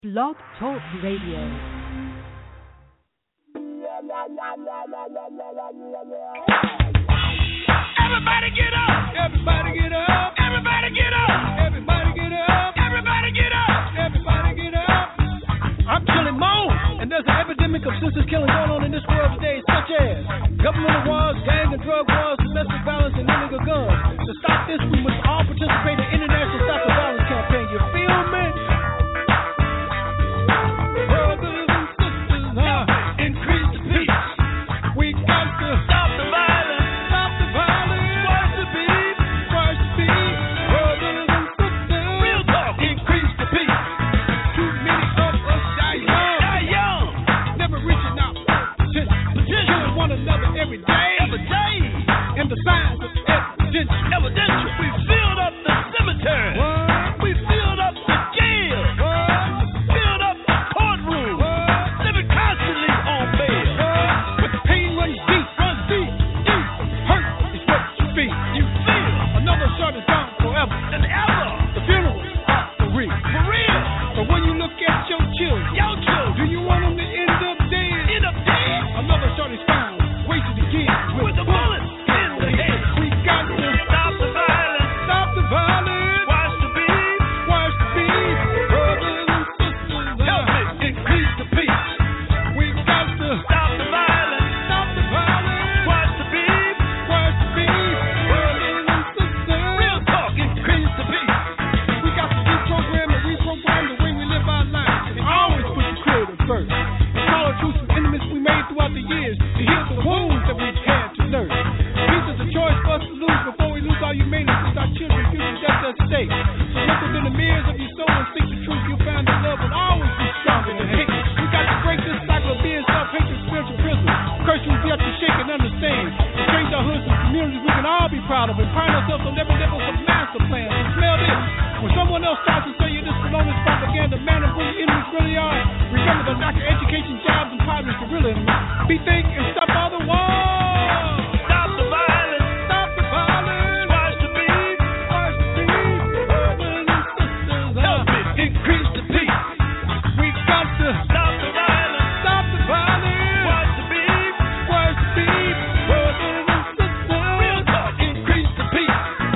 Blog Talk Radio. Everybody get up! Everybody get up! Everybody get up! Everybody get up! Everybody get up! Everybody get up! I'm killing more, and there's an epidemic of senseless killing going on in this world today, such as governmental wars, gang and drug wars, domestic violence, and illegal guns. To stop this, we must all participate in the International Stop the Violence campaign. You feel me? Brothers and sisters, increase the peace. We got to stop the violence. Stop the violence. Watch the beat. Watch the beat. Brothers and sisters. Real talk. Increase the peace. Too many of us die young. Die young. Never reaching out. Killing one another every day. Every day. And the signs of evidential. Evidential. We filled up the cemetery. What? We filled up the jail. What? Filled up the courtroom. What? Living constantly on bail. What? But the pain runs deep. Runs deep. Deep. Hurt is what you feel. You feel. Another shot is gone forever. And ever. The funerals are for real. For real. But when you look at your children. Your children. Do you want them to end up dead? End up dead. Another shot is found. Wasted again. With the bullets in the head. We got to stop the violence. Stop the violence. Watch the beat. Watch the beat. Brothers and sisters. Help me increase the peace. We got to stop the violence. Stop the violence. Watch the beat. Watch the beat. Brothers and sisters. Real talk. Increase the peace. We got to deprogram and reprogram the way we live our lives. And always put the creative first. And call our truths from enemies we made throughout the years to heal the wounds that we've had to nurse. Peace is a choice for us to lose before we lose our humanity. Since our children's future that's at stake. So look within the mirrors of your soul and seek the truth. You'll find that love will always be stronger than hate. We got to break this cycle of being self-hatred, spiritual prison. Curse we have to shake and understand. And change our hoods and communities we can all be proud of. And pride ourselves on every level of master plan. So smell this. When someone else tries to say you this belongs propaganda, man of who the enemies really are. Remember the lack of education, jobs, and poverty is the real enemy. Be think and stop all the wars. Stop the violence. Stop the violence. Watch the beat. Watch the beat. Brothers and sisters, help me increase the peace. We got to stop the violence. Stop the violence. Watch the beat. Watch the beat. Brothers and sisters, real talk. Increase the peace.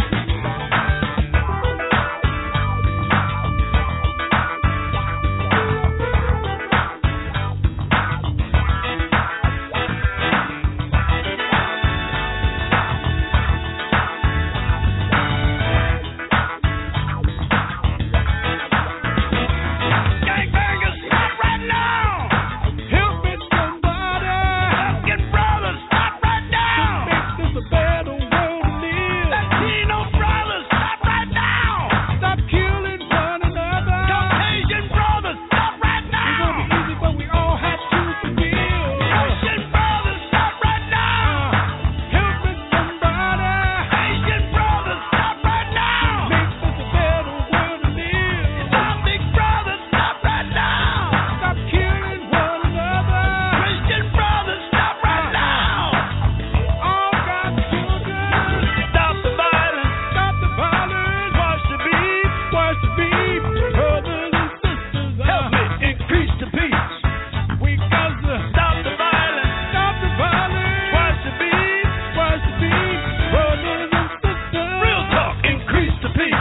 Gangbangers, stop right now! Help me somebody! Fucking brothers, stop right now! Make this a better world to live! Latino brothers, stop right now! Stop killing one another! Caucasian brothers, stop right now! It won't be easy, but we all have to forgive! Russian brothers, stop right now! Help me somebody! Asian brothers, stop right now! Make this a better world to live! Islamic brothers, stop right now! Stop killing one another! Christian brothers, stop right now! All God's children, stop the violence! Stop the violence! Watch the beat! Watch the beat! Brothers and sisters, help me increase the peace! We got to stop the violence! Stop the violence! Watch the beat! Watch the beat! Brothers and sisters, real talk! Increase the peace!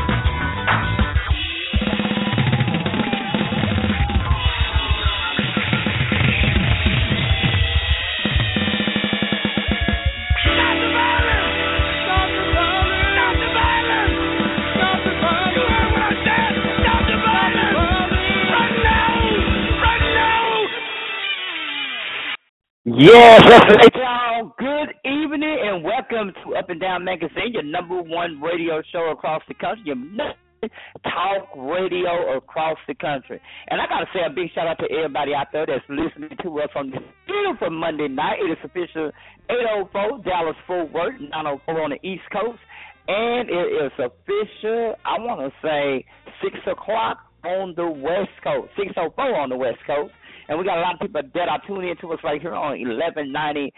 Stop the violence! Stop the violence! Stop the violence! Stop the violence! You heard what I said! Stop the violence! Right now! Right now! Yes, that's right, y'all. Good evening and welcome to Up and Down Magazine, your number one radio show across the country, your number one talk radio across the country. And I got to say a big shout out to everybody out there that's listening to us on this beautiful Monday night. It is official 8:04 Dallas Fort Worth, 9:04 on the East Coast. And it is official, I want to say, 6 o'clock on the West Coast, 6:04 on the West Coast. And we got a lot of people that are tuning in to us right here on 1190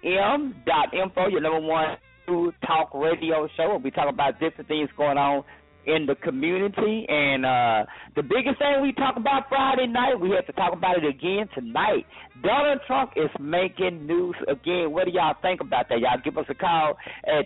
AM.info, your number one talk radio show. We talk about different things going on in the community. And the biggest thing we talk about Friday night, we have to talk about it again tonight. Donald Trump is making news again. What do y'all think about that? Y'all give us a call at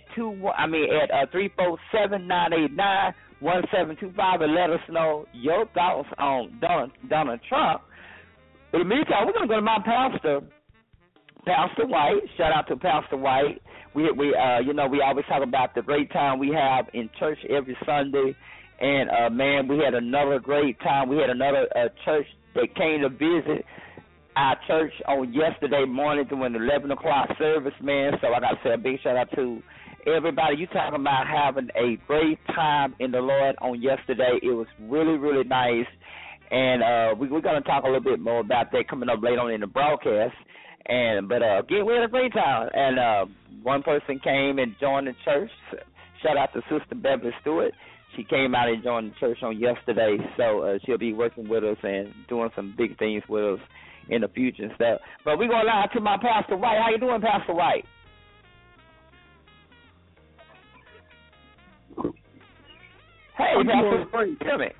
347-989-1725 and let us know your thoughts on Donald Trump. In the meantime, we're going to go to my pastor, Pastor White. Shout out to Pastor White. We always talk about the great time we have in church every Sunday. And, man, we had another great time. We had another church that came to visit our church on yesterday morning during the 11 o'clock service, man. So I got to say a big shout out to everybody. You talking about having a great time in the Lord on yesterday. It was really, really nice. And we're going to talk a little bit more about that coming up later on in the broadcast. But again, we had a great time. And one person came and joined the church. Shout out to Sister Beverly Stewart. She came out and joined the church on yesterday. So she'll be working with us and doing some big things with us in the future and stuff. But we're going live to my Pastor White. How you doing, Pastor White? Hey, Pastor White, tell me.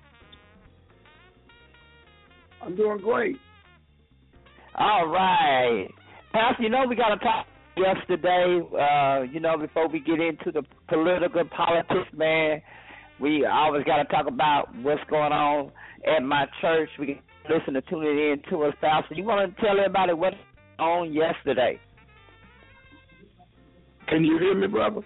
I'm doing great. All right. Pastor, we got to talk yesterday, before we get into the politics, man, we always got to talk about what's going on at my church. We can listen to tune it in to us, Pastor. You want to tell everybody what's on yesterday? Can you hear me, brother?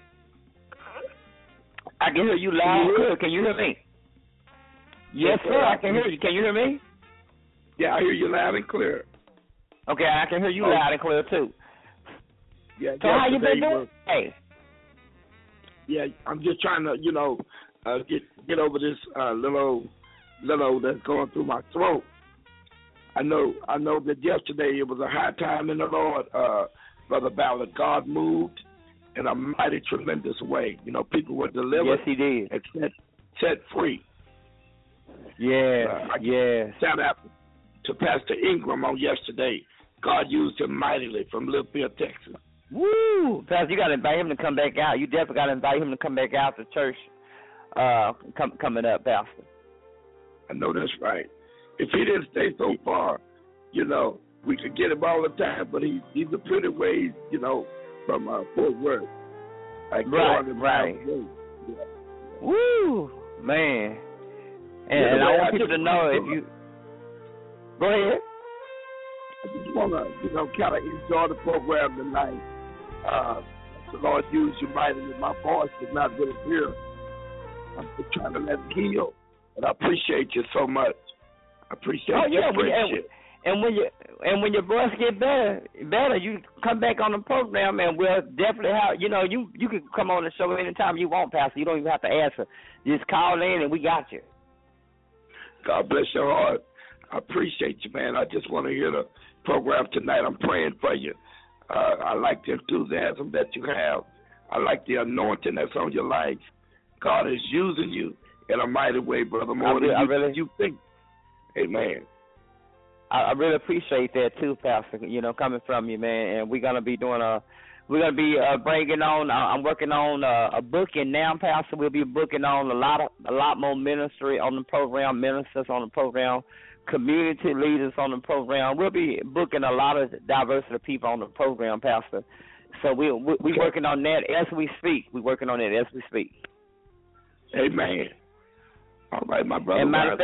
I can hear you loud and clear. Can you hear me? Yes, sir, I can hear you. Can you hear me? Yeah, I hear you loud and clear. Okay, I can hear you loud and clear, too. Yeah. So how you been doing? Hey. Yeah, I'm just trying to, get over this little that's going through my throat. I know that yesterday it was a high time in the Lord, Brother Ballard. God moved in a mighty, tremendous way. People were delivered. Yes, He did. And set free. Yes. Shout out to Pastor Ingram on yesterday. God used him mightily from Littlefield, Texas. Woo! Pastor, you got to invite him to come back out. You definitely got to invite him to come back out to church coming up, Pastor. I know that's right. If he didn't stay so far, we could get him all the time, but he's a pretty ways, from Fort Worth. Like right. Yeah. Woo! Man. And I want people to know if you... Go ahead. I just want to, kind of enjoy the program tonight. The Lord used you mightily. My voice is not really clear. I'm just trying to let it heal. And I appreciate you so much. I appreciate your friendship. And when your voice get better, you come back on the program, and we'll definitely have, you can come on the show anytime you want, Pastor. You don't even have to answer. Just call in, and we got you. God bless your heart. I appreciate you, man. I just want to hear the program tonight. I'm praying for you. I like the enthusiasm that you have. I like the anointing that's on your life. God is using you in a mighty way, brother, more than you think. Amen. I really appreciate that too, Pastor. Coming from you, man. And we're gonna be bringing on. I'm working on a booking now, Pastor. We'll be booking on a lot more ministry on the program, ministers on the program, community leaders on the program. We'll be booking a lot of diversity of people on the program, Pastor. So we're working on that as we speak. We're working on it as we speak. Amen. All right, my brother. And matter of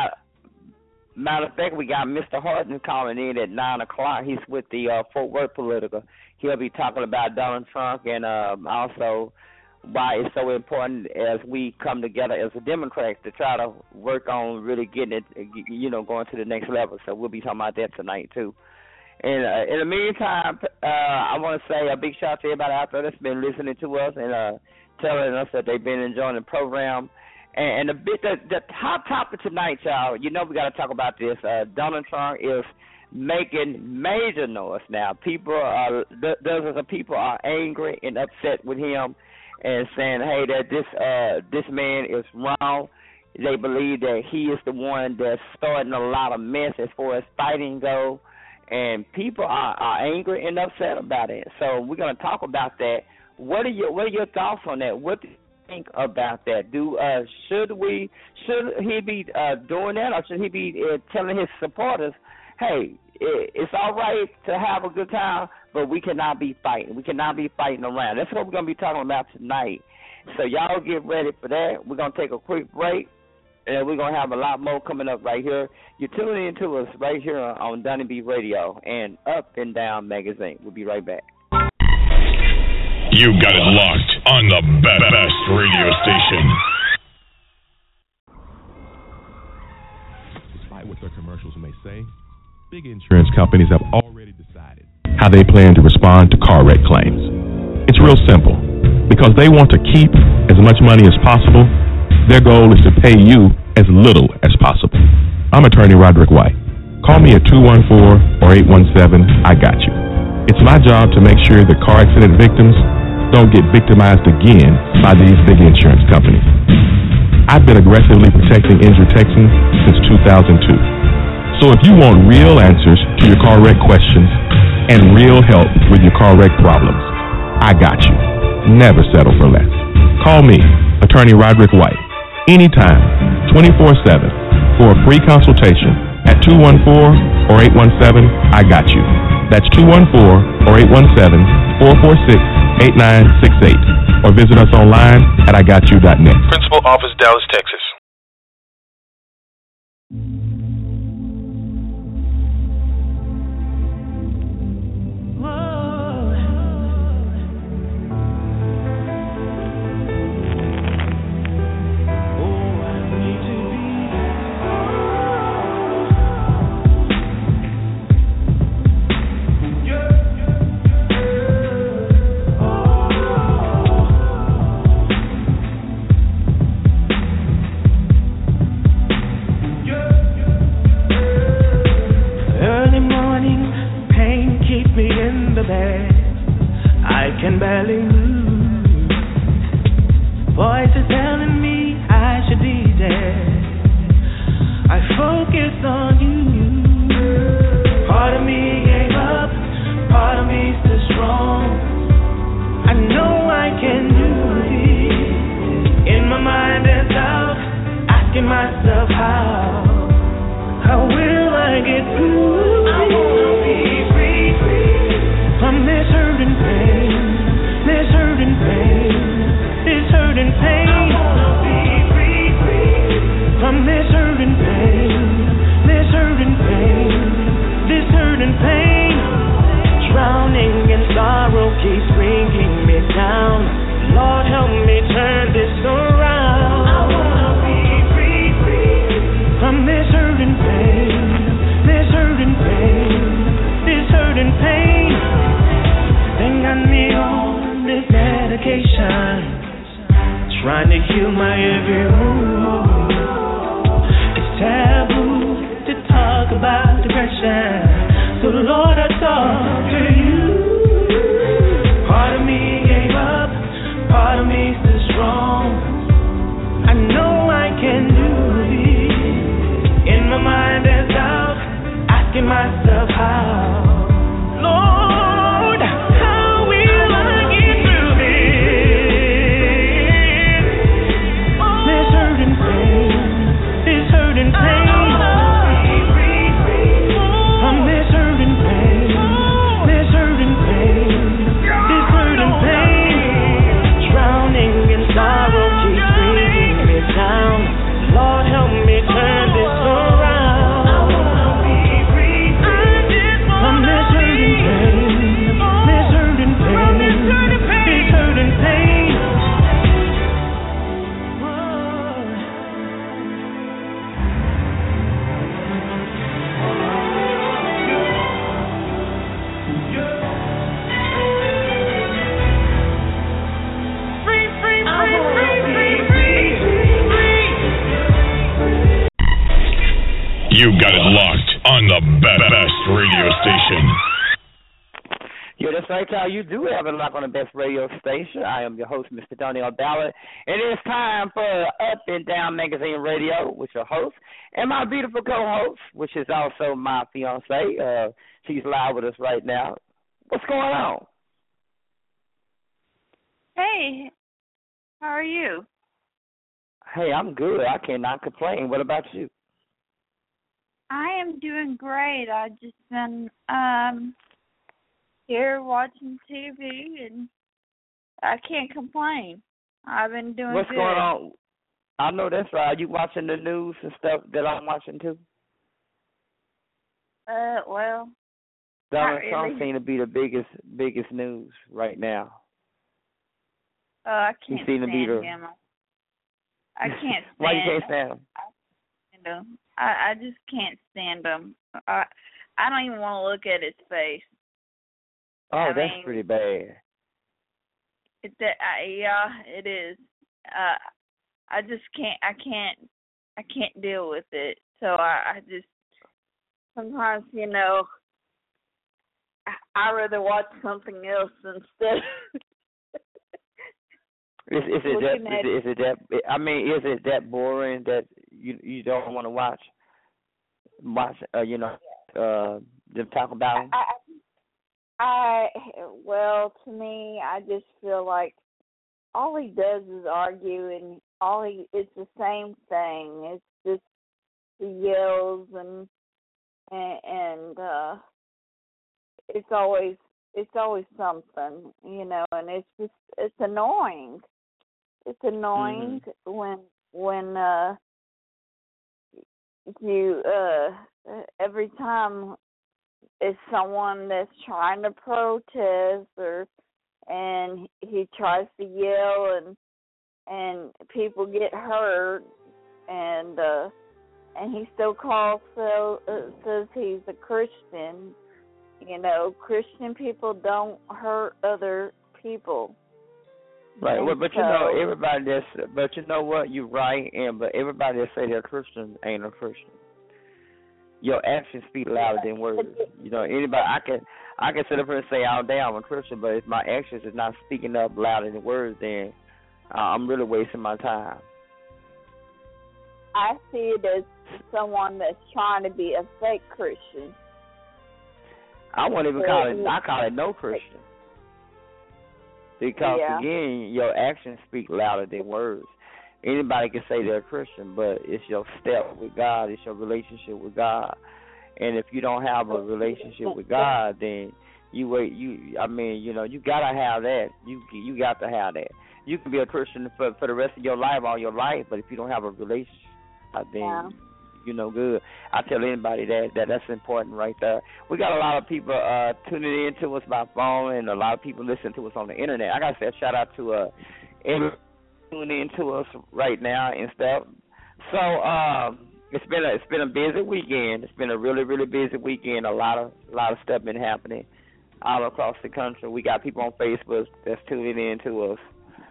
fact, we got Mr. Horton calling in at 9 o'clock. He's with the Fort Worth Political. He'll be talking about Donald Trump and also why it's so important as we come together as a Democrats to try to work on really getting it, going to the next level. So we'll be talking about that tonight too. And in the meantime, I want to say a big shout out to everybody out there that's been listening to us and telling us that they've been enjoying the program. And the hot topic tonight, y'all, we got to talk about this. Donald Trump is making major noise now. Dozens of people are angry and upset with him and saying, hey, that this man is wrong. They believe that he is the one that's starting a lot of mess as far as fighting goes. And people are angry and upset about it. So we're going to talk about that. What are your thoughts on that? What do you think about that? Should he be doing that, or should he be telling his supporters, hey, it's all right to have a good time, but we cannot be fighting. We cannot be fighting around. That's what we're going to be talking about tonight. So y'all get ready for that. We're going to take a quick break, and we're going to have a lot more coming up right here. You're tuning in to us right here on Dunny B Radio and Up and Down Magazine. We'll be right back. You got it locked on the best radio station. Despite what their commercials may say, big insurance companies have already decided how they plan to respond to car wreck claims. It's real simple. Because they want to keep as much money as possible, their goal is to pay you as little as possible. I'm attorney Roderick White. Call me at 214 or 817, I got you. It's my job to make sure that car accident victims don't get victimized again by these big insurance companies. I've been aggressively protecting injured Texans since 2002. So if you want real answers to your car wreck questions and real help with your car wreck problems, I got you. Never settle for less. Call me, attorney Roderick White, anytime, 24/7, for a free consultation at 214 or 817, I got you. That's 214 or 817-446-8968. Or visit us online at IGotYou.net. Principal Office, Dallas, Texas. You got it locked on the best radio station. Yeah, that's right, y'all. You do have it locked on the best radio station. I am your host, Mr. Donnie Ballard. It is time for Up and Down Magazine Radio with your host and my beautiful co-host, which is also my fiancée. She's live with us right now. What's going on? Hey. How are you? Hey, I'm good. I cannot complain. What about you? I am doing great. I've just been here watching TV, and I can't complain. I've been doing What's good. going on? I know that's right. Are you watching the news and stuff that I'm watching too? Well, Donald not Trump really. seems to be the biggest news right now. I He can't seemed stand to be the. him. I can't stand Why you can't stand him? I just can't stand him. I don't even want to look at his face. Oh, I that's mean, pretty bad. Yeah, it is. I just can't. I can't deal with it. So I just sometimes, I rather watch something else instead. Is it that? I mean, is it that boring that you don't want to watch? Them talk about him? Well, to me, I just feel like all he does is argue, and it's the same thing. It's just he yells and it's always something, and it's annoying. It's annoying when you every time it's someone that's trying to protest and he tries to yell and people get hurt and he still says he's a Christian. Christian people don't hurt other people. Right. And Well, but everybody but you know what? You're right. But everybody that say they're Christian ain't a Christian. Your actions speak louder than words. Anybody I can sit up here and say all day I'm a Christian, but if my actions is not speaking up louder than words, then I'm really wasting my time. I see it as someone that's trying to be a fake Christian. I won't even call it. I call it no Christian. Because again, your actions speak louder than words. Anybody can say they're a Christian, but it's your step with God. It's your relationship with God. And if you don't have a relationship with God, then you gotta have that. You got to have that. You can be a Christian for the rest of your life, all your life, but if you don't have a relationship, then you're no good. I tell anybody that's important right there. We got a lot of people tuning in to us by phone, and a lot of people listening to us on the internet. I gotta say a shout out to everyone tuning in to us right now and stuff. So it's been a busy weekend. It's been a really, really busy weekend. A lot of stuff been happening all across the country. We got people on Facebook that's tuning in to us.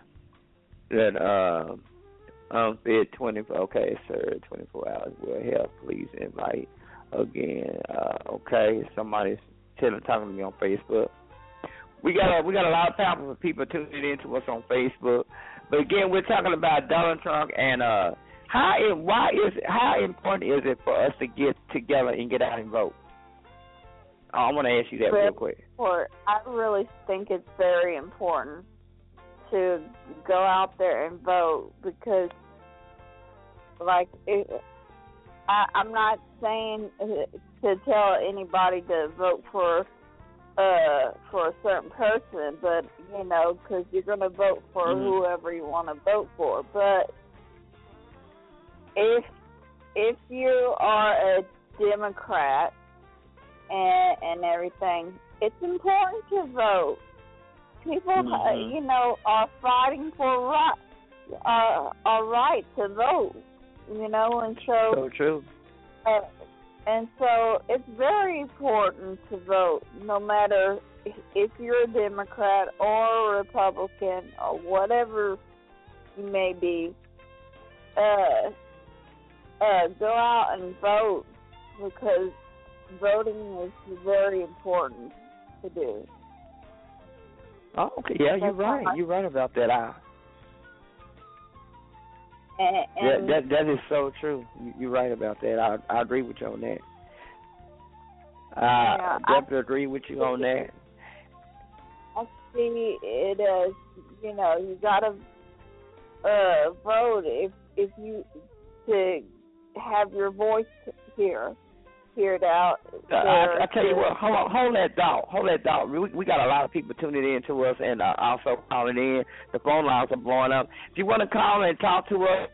That unfit 24. Okay, sir. 24 hours will help. Please invite again. Okay, somebody's talking to me on Facebook. We got a lot of powerful people tuning in to us on Facebook. But again, we're talking about Donald Trump and how important is it for us to get together and get out and vote? I want to ask you that real quick. I really think it's very important to go out there and vote because, I'm not saying to tell anybody to vote for a certain person, but because you're going to vote for whoever you want to vote for. But if you are a Democrat and everything, it's important to vote. People, are fighting for our right to vote. And so true. And so it's very important to vote, no matter if you're a Democrat or a Republican or whatever you may be. Go out and vote because voting is very important to do. Oh, okay. Yeah, you're right. You're right about that. That is so true. You're right about that. I agree with you on that. I definitely agree with you on that. I see it as, you gotta vote if you to have your voice heard out. I tell you what, hold that thought. We got a lot of people tuning in to us and also calling in. The phone lines are blowing up. If you want to call and talk to us,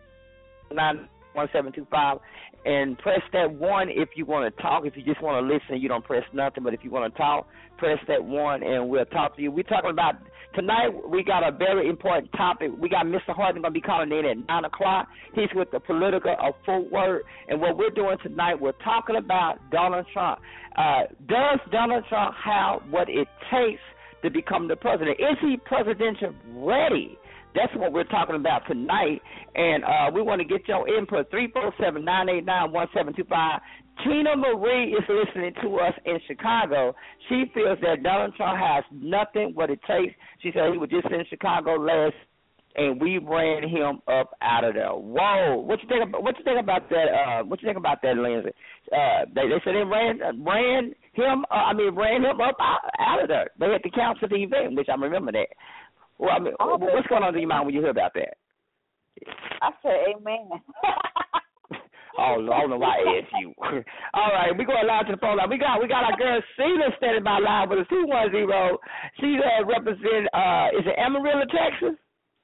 91725, and press that 1 if you want to talk. If you just want to listen, you don't press nothing. But if you want to talk, press that 1 and we'll talk to you. We're talking about tonight. We got a very important topic. We got Mr. Harden going to be calling in at 9 o'clock. He's with the Political of Fort Worth. And what we're doing tonight, we're talking about Donald Trump. Does Donald Trump have what it takes to become the president? Is he presidential ready? That's what we're talking about tonight, and we want to get your input, 347-989-1725. Tina Marie is listening to us in Chicago. She feels that Donald Trump has nothing what it takes. She said he was just in Chicago last, and we ran him up out of there. Whoa! What you think about that? What you think about that, Lindsay? They said they ran him up out of there. They had to cancel the event, which I remember that. Well, I mean, what's going on in your mind when you hear about that? I say amen. Oh, I don't know why I asked you. All right, we're going live to the phone line. We got our girl Sheila standing by live with us, 210. She represents, is it Amarillo, Texas?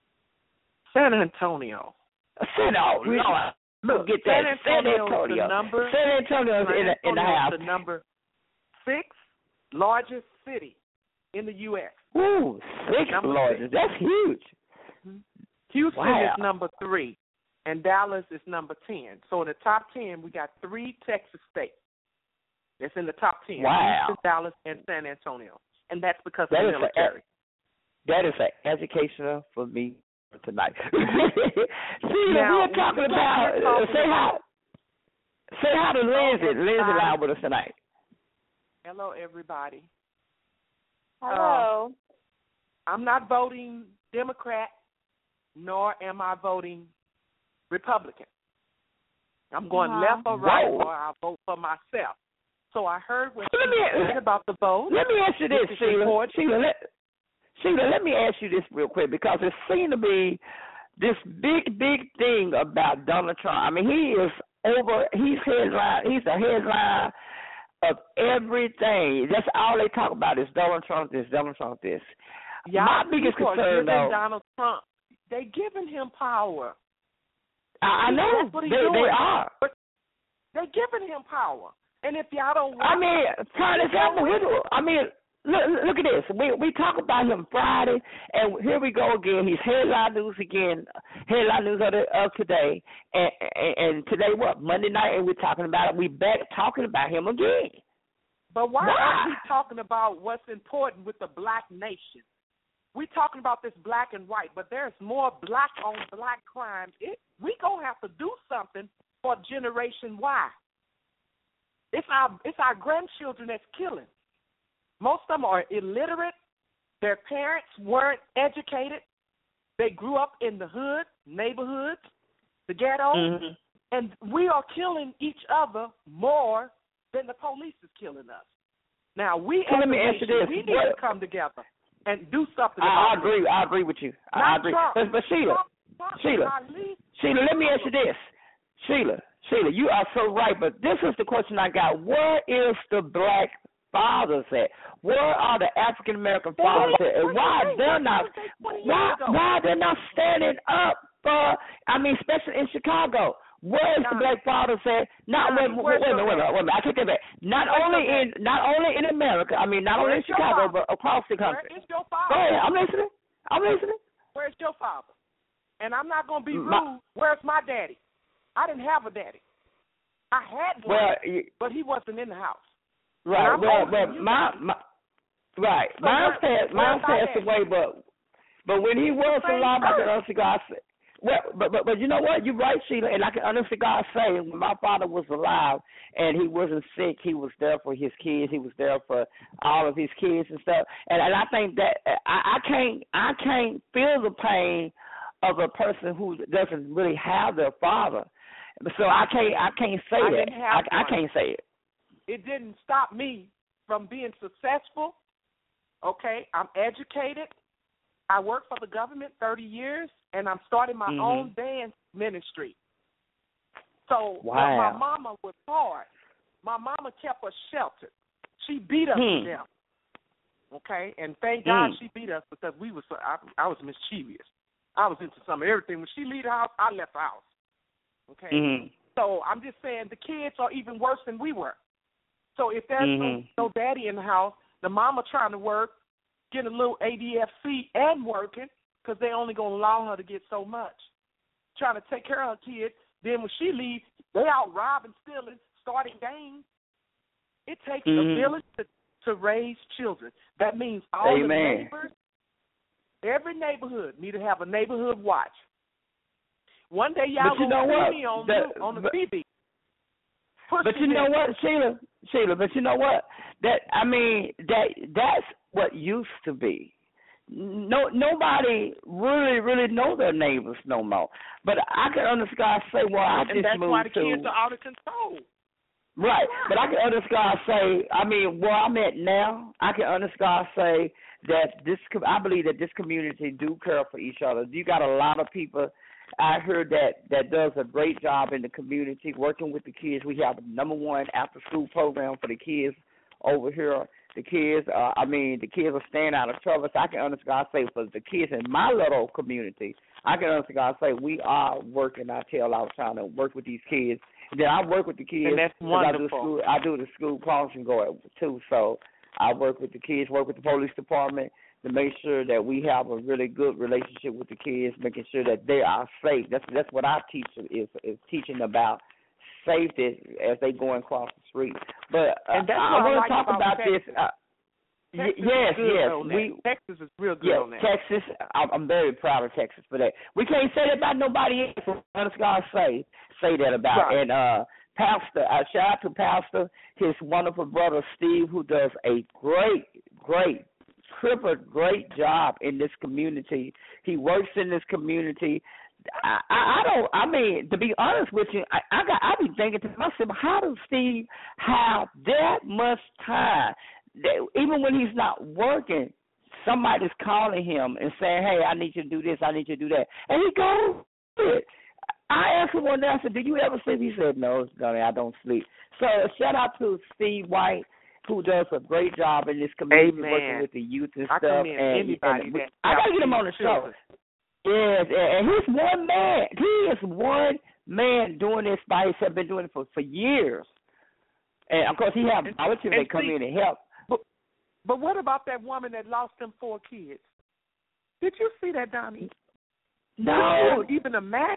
San Antonio. Look, get that. San Antonio. San Antonio's in the house. The number 6 largest city in the U.S. Ooh, 6 largest. That's huge. Houston is number 3, and Dallas is number 10. So in the top 10, we got 3 Texas states. That's in the top 10. Wow. Houston, Dallas, and San Antonio. And that's because of the military. That is educational for me tonight. See, we're talking about, say hi to Lindsay. Lindsay live with us tonight. Hello, everybody. Hello. I'm not voting Democrat, nor am I voting Republican. I'm going left or right, or I'll vote for myself. So I heard what you said about the vote. Let me ask you this, Sheila. Sheila, let me ask you this real quick, because it seemed to be this big thing about Donald Trump. I mean, he's the headline of everything. That's all they talk about is Donald Trump this, Donald Trump this. My biggest concern, though, Donald Trump, they giving him power. I know. That's what they are. But they're giving him power. And if y'all don't want prime example, look at this. We talk about him Friday, and here we go again. He's headline news again, headline news of today. And today, Monday night, and we're talking about it. We back talking about him again. But why aren't we talking about what's important with the black nation? We're talking about this black and white, but there's more black-on-black crime. We going to have to do something for Generation Y. It's our grandchildren that's killing. Most of them are illiterate. Their parents weren't educated. They grew up in the hood, neighborhoods, the ghetto, and we are killing each other more than the police is killing us. Now, we as a nation, we need to come together and do something about it. I agree with you. I agree. But Sheila, let me ask you this. Sheila, you are so right, but this is the question I got. Where is the black fathers at? Where are the African American fathers at? And why they're not standing up for, especially in Chicago? Where is the black fathers at? Wait a minute. I take that back. Not only in America, not only in Chicago, but across the country. Where is your father? Go ahead, I'm listening. Where's your father? And I'm not going to be rude. Where's my daddy? I didn't have a daddy. I had one, but he wasn't in the house. Right. Mine passed away, but when he was alive, I can honestly God say. But you know what? You're right, Sheila, and I can honestly God say, when my father was alive and he wasn't sick, he was there for his kids. He was there for all of his kids and stuff. And I think that I can't feel the pain of a person who doesn't really have their father. So I can't say that. I can't say it. It didn't stop me from being successful. Okay, I'm educated. I worked for the government 30 years. and I'm starting my Mhm. own dance ministry. So Wow. my mama was hard. My mama kept us sheltered. She beat us to death. Okay, and thank God she beat us because we was. I was mischievous. I was into some of everything. When she leave the house, I left the house. Okay, Mhm. so I'm just saying the kids are even worse than we were. So if there's no daddy in the house, the mama trying to work, getting a little ADFC and working because they only gonna allow her to get so much. Trying to take care of her kids. Then when she leaves, they out robbing, stealing, starting gangs. It takes a village to raise children. That means all the neighbors, every neighborhood need to have a neighborhood watch. One day y'all gonna see me on the TV. But you know what, Sheila, but you know what? That's what used to be. Nobody really know their neighbors no more. But I can understand say, well, I just moved to. And that's why the kids are out of control. Right, but I can understand say, where I'm at now, I can understand say that I believe that this community do care for each other. You got a lot of people. I heard that does a great job in the community working with the kids. We have the #1 after-school program for the kids over here. The kids, the kids are staying out of trouble. So I can understand say for the kids in my little community, I can understand say we are working our tail out trying to work with these kids. And then I work with the kids. And that's wonderful. I do the school crossing guard too. So I work with the kids, work with the police department to make sure that we have a really good relationship with the kids, making sure that they are safe. That's what I teach is teaching about safety as they go across the street. But and that's I want to talk about Texas. this. Texas is real good on that. Texas, I'm very proud of Texas for that. We can't say that about nobody else. Honest God, say that about. Right. And Pastor, shout out to Pastor, his wonderful brother Steve, who does a great job in this community. He works in this community. To be honest with you, I be thinking to myself, how does Steve have that much time? Even when he's not working, somebody's calling him and saying, hey, I need you to do this, I need you to do that. And he goes do it. I asked him one day, I said, do you ever sleep? He said, no, Donnie, I don't sleep. So shout out to Steve White, who does a great job in this community, working with the youth and stuff. I got to get him on the show. Yes, and he's one man. He is one man doing this by himself, been doing it for years. And, of course, he has volunteers that come in and help. But what about that woman that lost them 4 kids? Did you see that, Donnie? No. Can you even imagine?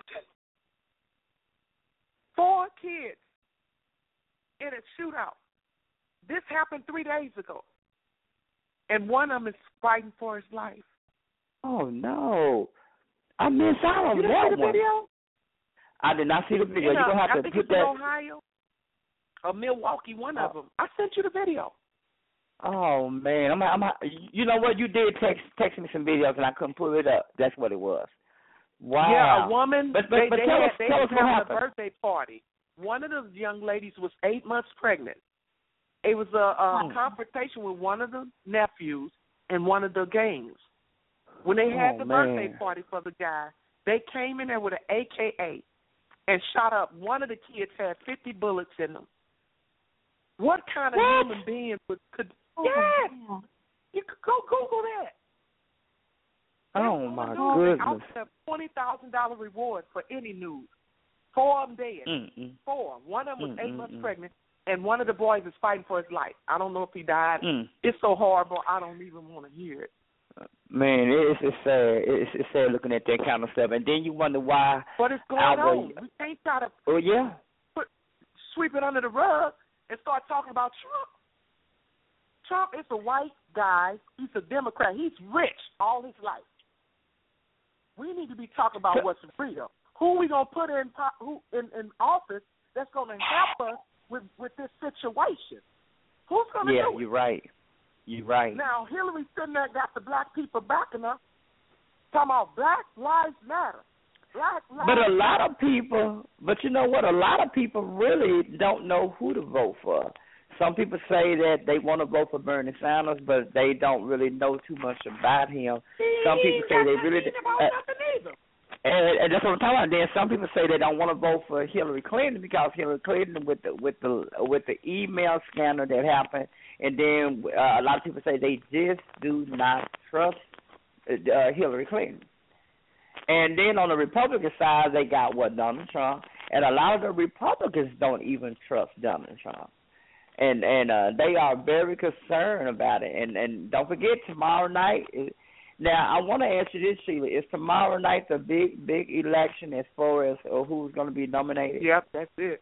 4 kids in a shootout. This happened 3 days ago. And one of them is fighting for his life. Oh, no. I missed out on that one. You see the video? I did not see the video. You're going to have to put that. I think it's in Ohio or Milwaukee, one of them. I sent you the video. Oh, man. You know what? You did text me some videos, and I couldn't pull it up. That's what it was. Wow. Yeah, a woman. But they tell us what happened. A birthday party. One of the young ladies was 8 months pregnant. It was a confrontation with one of the nephews in one of the gangs. When they had the birthday party for the guy, they came in there with an AKA and shot up. One of the kids had 50 bullets in them. What kind of human being could? Yes, you could go Google that. Oh my goodness! I'll have $20,000 reward for any news. 4 of them dead. 4. One of them was 8 months pregnant, and one of the boys is fighting for his life. I don't know if he died. It's so horrible. I don't even want to hear it. Man, it's sad. It's sad looking at that kind of stuff, and then you wonder why. But it's going on. We can't try to. Oh yeah. Sweep it under the rug and start talking about Trump. Trump is a white guy. He's a Democrat. He's rich all his life. We need to be talking about what's real. Who we gonna put in office that's gonna help us with this situation? Who's gonna do it? Yeah, you're right. You're right. Now Hillary sitting there got the black people backing her, talking about Black Lives Matter. But a lot of people, but you know what? A lot of people really don't know who to vote for. Some people say that they want to vote for Bernie Sanders, but they don't really know too much about him. Some people say they really. And that's what I'm talking about. Then some people say they don't want to vote for Hillary Clinton because Hillary Clinton with the email scandal that happened, and then a lot of people say they just do not trust Hillary Clinton. And then on the Republican side, they got Donald Trump, and a lot of the Republicans don't even trust Donald Trump, and they are very concerned about it. And don't forget tomorrow night. Now, I want to ask you this, Sheila. Is tomorrow night the big election as far as who's going to be nominated? Yep, that's it.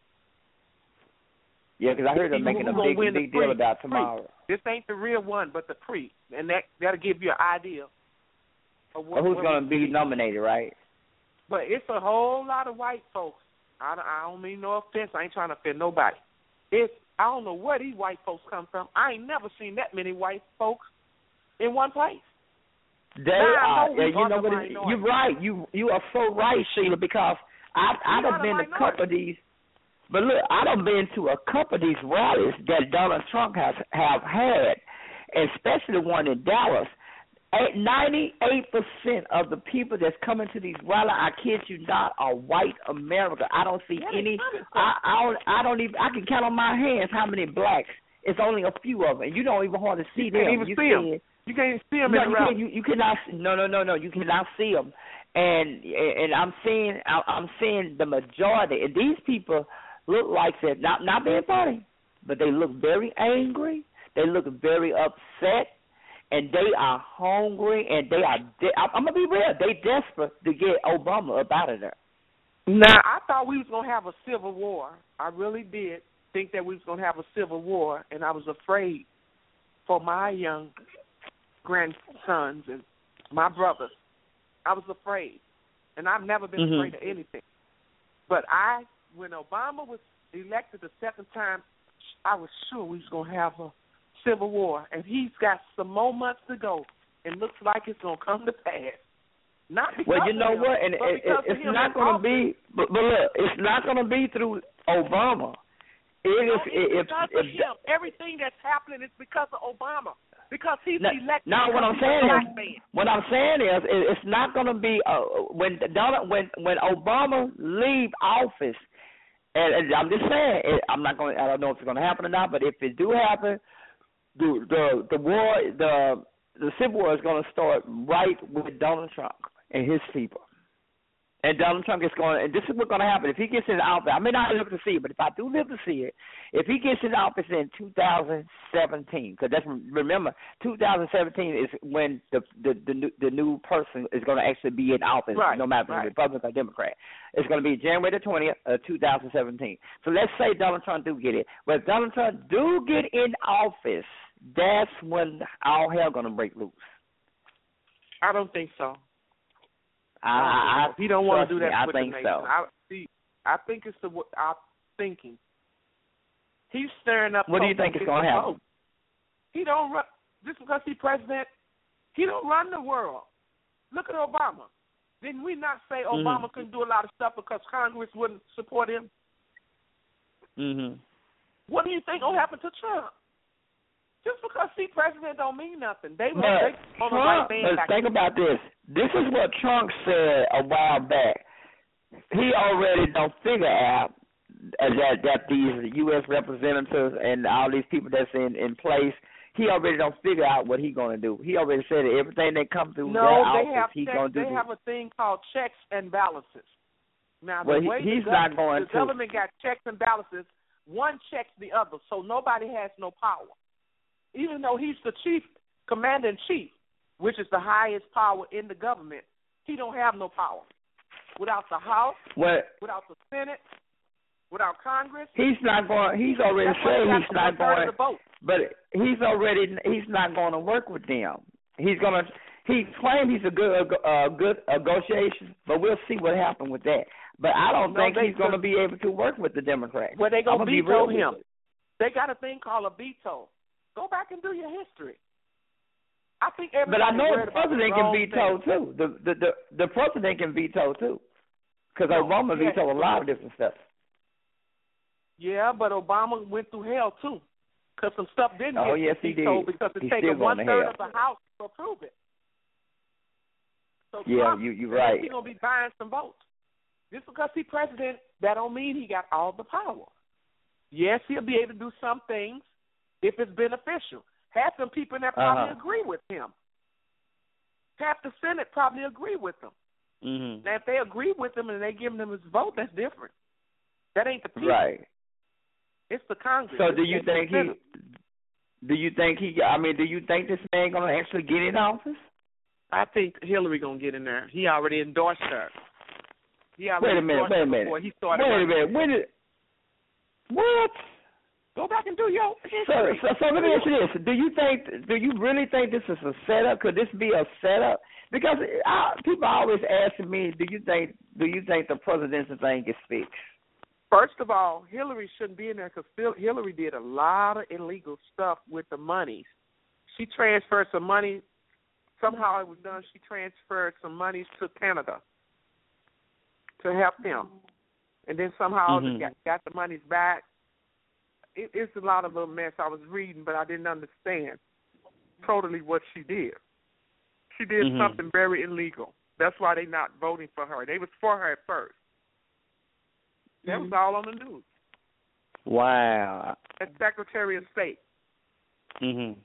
Yeah, because I heard they're making a big deal about tomorrow. This ain't the real one, but the pre. And that'll give you an idea of who's going to be nominated, right? But it's a whole lot of white folks. I don't mean no offense. I ain't trying to offend nobody. I don't know where these white folks come from. I ain't never seen that many white folks in one place. They are. You know what? You're right. You are so right, Sheila. Because I've been to a couple of these. But look, I've been to a couple of these rallies that Donald Trump have had, especially the one in Dallas. 98% of the people that's coming to these rallies, I kid you not, are white America. I don't see any. I don't even. I can count on my hands how many blacks. It's only a few of them. You don't even hardly see them. You can't even see them. You can't see them in the rally. You cannot. No. You cannot see them. And I'm seeing the majority. And these people look like that. Not being funny, but they look very angry. They look very upset. And they are hungry, and they are. I'm gonna be real. They desperate to get Obama up out of there. Now, I thought we was gonna have a civil war. I really did think that we was gonna have a civil war, and I was afraid for my young grandsons and my brothers. I was afraid, and I've never been afraid of anything. But when Obama was elected the second time, I was sure we was gonna have a civil war, and he's got some more months to go, and looks like it's going to come to pass. Not because well, you know what, and it's not going to be, but look, it's not going to be through Obama. It's because of him. Everything that's happening is because of Obama, because he's elected. No, what I'm saying is, it's not going to be when Obama leave office. And I'm just saying, I don't know if it's going to happen or not, but if it do happen. The war, the civil war is going to start right with Donald Trump and his people. And Donald Trump is going, and this is what's going to happen. If he gets in office, I may not live to see it, but if I do live to see it, if he gets in office in 2017, because remember, 2017 is when the new person is going to actually be in office, no matter if it's Republican or Democrat. It's going to be January the 20th, 2017. So let's say Donald Trump do get it. But if Donald Trump do get in office, that's when all hell going to break loose. I don't think so. He don't want to do that. I think so. I think it's our thinking. He's stirring up. What do you think is going to happen? He don't run just because he's president. He don't run the world. Look at Obama. Didn't we not say Obama couldn't do a lot of stuff because Congress wouldn't support him? What do you think will happen to Trump? Just because he's president don't mean nothing. Think about this. This is what Trump said a while back. He already don't figure out that these U.S. representatives and all these people that's in place, he already don't figure out what he's going to do. He already said that everything that comes through their office, he's going to do. They have a thing called checks and balances. Now, the way the government got checks and balances, one checks the other, so nobody has no power. Even though he's the chief, commander-in-chief, which is the highest power in the government, he don't have no power. Without the House, without the Senate, without Congress. He's not going. He's already said he's not going. But he's not going to work with them. He claims he's a good negotiation, but we'll see what happens with that. But I don't think he's going to be able to work with the Democrats. Well, they're going to veto him. They got a thing called a veto. Go back and do your history. I think but I know the president can veto too. The president can veto too, because Obama vetoed a lot of different stuff. Yeah, but Obama went through hell too, because some stuff didn't get vetoed because it takes 1/3 of the House to approve it. So Yeah, Trump, you're right. He's gonna be buying some votes. Just because he's president, that don't mean he got all the power. Yes, he'll be able to do some things if it's beneficial. Half some people in there probably agree with him. Half the Senate probably agree with him. Mm-hmm. Now, if they agree with him and they give him his vote, that's different. That ain't the people. Right. It's the Congress. So do you think this man gonna actually get in office? I think Hillary gonna get in there. He already endorsed her. Wait a minute. He started What? Go back and do your history. So let me ask you this: Do you really think this is a setup? Could this be a setup? Because people always asking me, do you think the presidential thing is fixed? First of all, Hillary shouldn't be in there because Hillary did a lot of illegal stuff with the monies. She transferred some money. Somehow it was done. She transferred some monies to Canada to help them. And then somehow got the monies back. It's a lot of a mess. I was reading, but I didn't understand totally what she did. She did something very illegal. That's why they're not voting for her. They was for her at first. That was all on the news. Wow. As Secretary of State. Mm-hmm.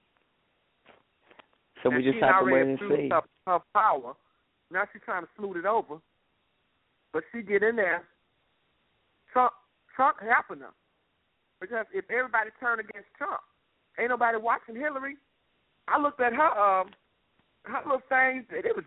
So and we just have to wait and see. Her power. Now she's trying to smooth it over. But she get in there. Trump helping her. Because if everybody turned against Trump, ain't nobody watching Hillary. I looked at her little things, and it was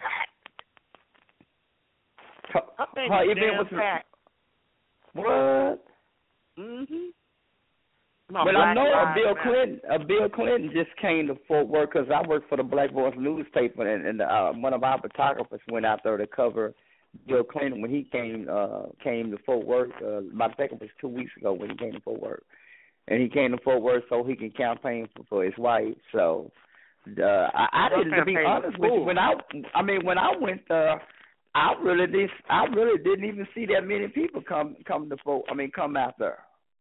jam-packed. Her thing was jam-packed. What? Mm-hmm. But I know Bill Clinton just came to Fort Worth because I work for the Black Voice newspaper, and one of our photographers went out there to cover Bill Clinton when he came to Fort Worth. I think it was 2 weeks ago when he came to Fort Worth, and he came to Fort Worth so he can campaign for his wife. So I didn't, to be honest with you, when I went there, I really didn't even see that many people come out there.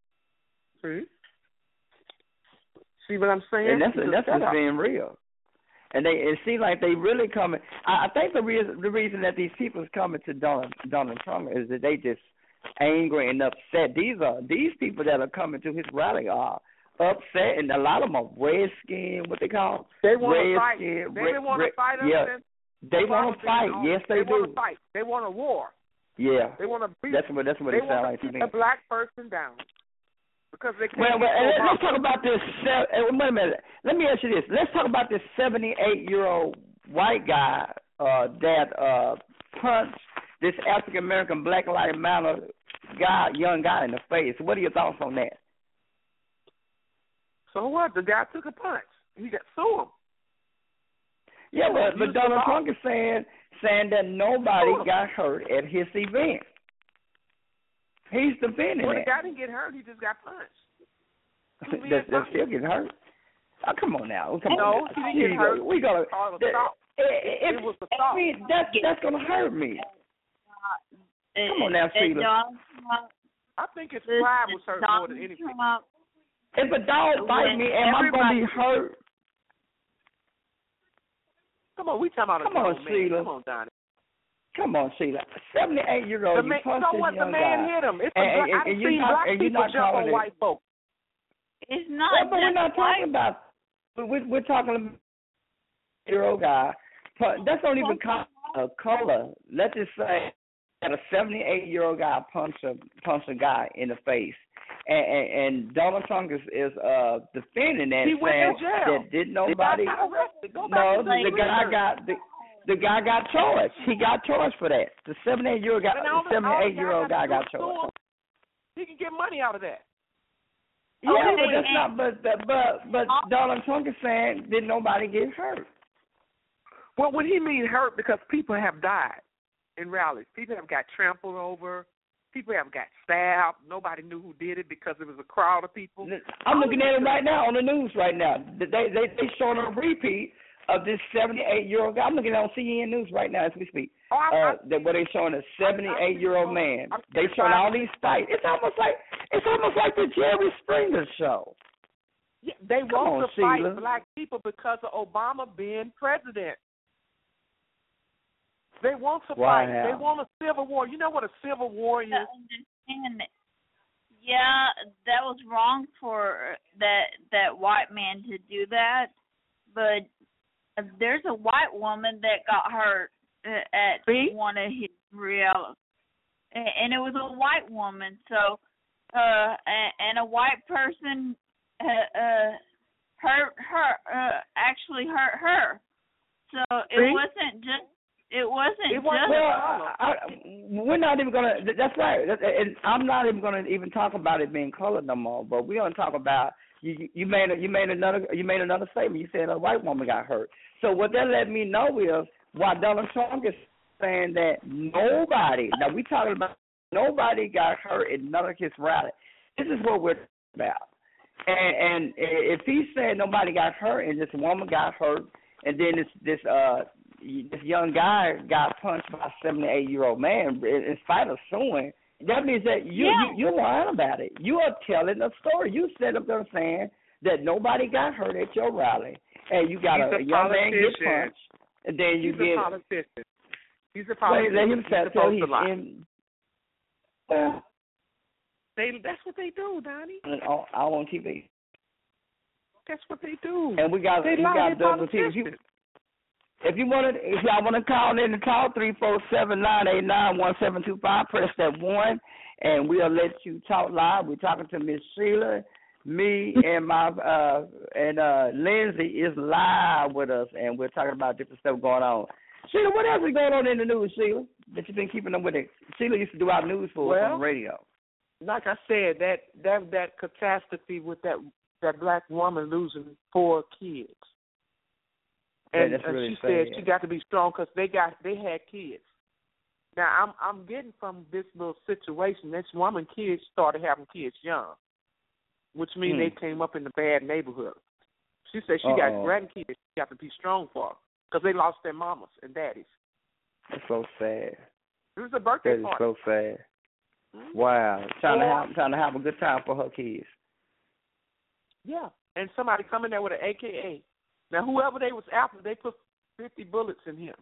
See what I'm saying? And that's just being real. And it seems like they really coming. I think the reason that these people is coming to Donald Trump is that they just angry and upset. These people that are coming to his rally are upset, and a lot of them are redskin. What they call? They want to fight. They want to fight us. Yeah, they want to fight. Yes, they do. Want to fight. They want a war. Yeah, they want to beat. That's what it sounds like to me. A black person down. Because they can't let's talk about this. Wait a minute. Let me ask you this. Let's talk about this 78-year-old white guy that punched this African American Black Lives Matter young guy in the face. What are your thoughts on that? So what? The guy took a punch. He got sued him. Yeah, but Donald Trump is saying that nobody got hurt at his event. He's defending the that. guy didn't get hurt. He just got punched. They're still getting hurt. Oh, come on now. He didn't get hurt. We gotta. It was assault. I mean, that's gonna hurt me. Come on now, Sheila. I think his pride was hurt more than anything. If a dog bite me, am I gonna be hurt? Come on, we talking about Come on, Sheila. Come on, Donnie. Come on, Sheila. 78-year-old. So what? The man hit him. It's I've seen black people jump on white folks. It's not. Well, but we're not talking about. We're talking about year-old guy. That's not even color. Let's just say that a 78-year-old guy punched a guy in the face, and Donald Trump is defending that. He went to jail. That did nobody. The guy got charged. He got charged for that. The 78-year-old guy got charged. He can get money out of that. Yeah, but that's not. But Donald Trump is saying did nobody get hurt. Well, what he mean hurt because people have died in rallies. People have got trampled over. People have got stabbed. Nobody knew who did it because it was a crowd of people. I'm looking at it right now on the news right now. They showing a repeat of this 78-year-old guy. I'm looking at it on CNN News right now as we speak. Where they showing a 78-year-old man. They showing all these fights. It's almost like the Jerry Springer show. Yeah, they want to fight black people because of Obama being president. They want to Wow. fight. They want a civil war. You know what a civil war is? Understand it. Yeah, that was wrong for that white man to do that, but there's a white woman that got hurt at one of his reality, and it was a white woman. So, and a white person hurt her. Actually hurt her. So it wasn't just. We're not even gonna. That's right. And I'm not even gonna even talk about it being colored no more. But we're gonna talk about you made another statement. You said a white woman got hurt. So what that let me know is why Donald Trump is saying that nobody. Now we talking about nobody got hurt in none of his rallies. This is what we're about. And if he's saying nobody got hurt and this woman got hurt, and then this young guy got punched by a 78-year-old man in spite of suing, that means that you're lying about it. You are telling a story. You set up there saying that nobody got hurt at your rally, and you got a young man get punched, and then you get. He's a politician. He's a politician. Let him tell he's in. Well, that's what they do, Donnie. All on TV. That's what they do. And we got double TV. If y'all want to call in and call 347-989-1725, press that 1, and we'll let you talk live. We're talking to Miss Sheila. Me and Lindsay is live with us, and we're talking about different stuff going on. Sheila, what else is going on in the news, Sheila, that you've been keeping up with it? Sheila used to do our news for us on the radio. Like I said, that catastrophe with that black woman losing 4 kids. And really she said she got to be strong because they had kids. Now I'm getting from this little situation. This woman kids started having kids young, which means they came up in the bad neighborhood. She said she got grandkids. She got to be strong for because they lost their mamas and daddies. That's so sad. It was a birthday party. That is so sad. Mm-hmm. Wow, trying to have a good time for her kids. Yeah, and somebody come in there with an AKA. Now, whoever they was after, they put 50 bullets in him.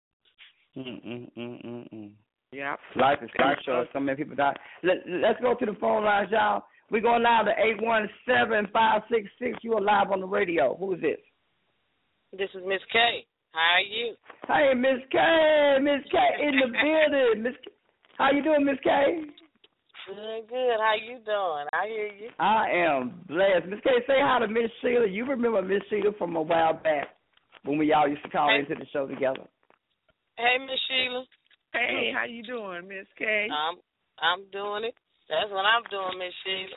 Yeah. Life is short. So many people die. Let's go to the phone lines, y'all. We're going live to 817-566. You are live on the radio. Who is this? This is Miss K. How are you? Hey, Miss K. Miss K in the building. How you doing, Miss K? Good. How you doing? I hear you. I am blessed. Miss K, say hi to Miss Sheila. You remember Miss Sheila from a while back when we all used to call into the show together. Hey, Miss Sheila. Hey, how you doing, Miss K? I'm doing it. That's what I'm doing, Miss Sheila.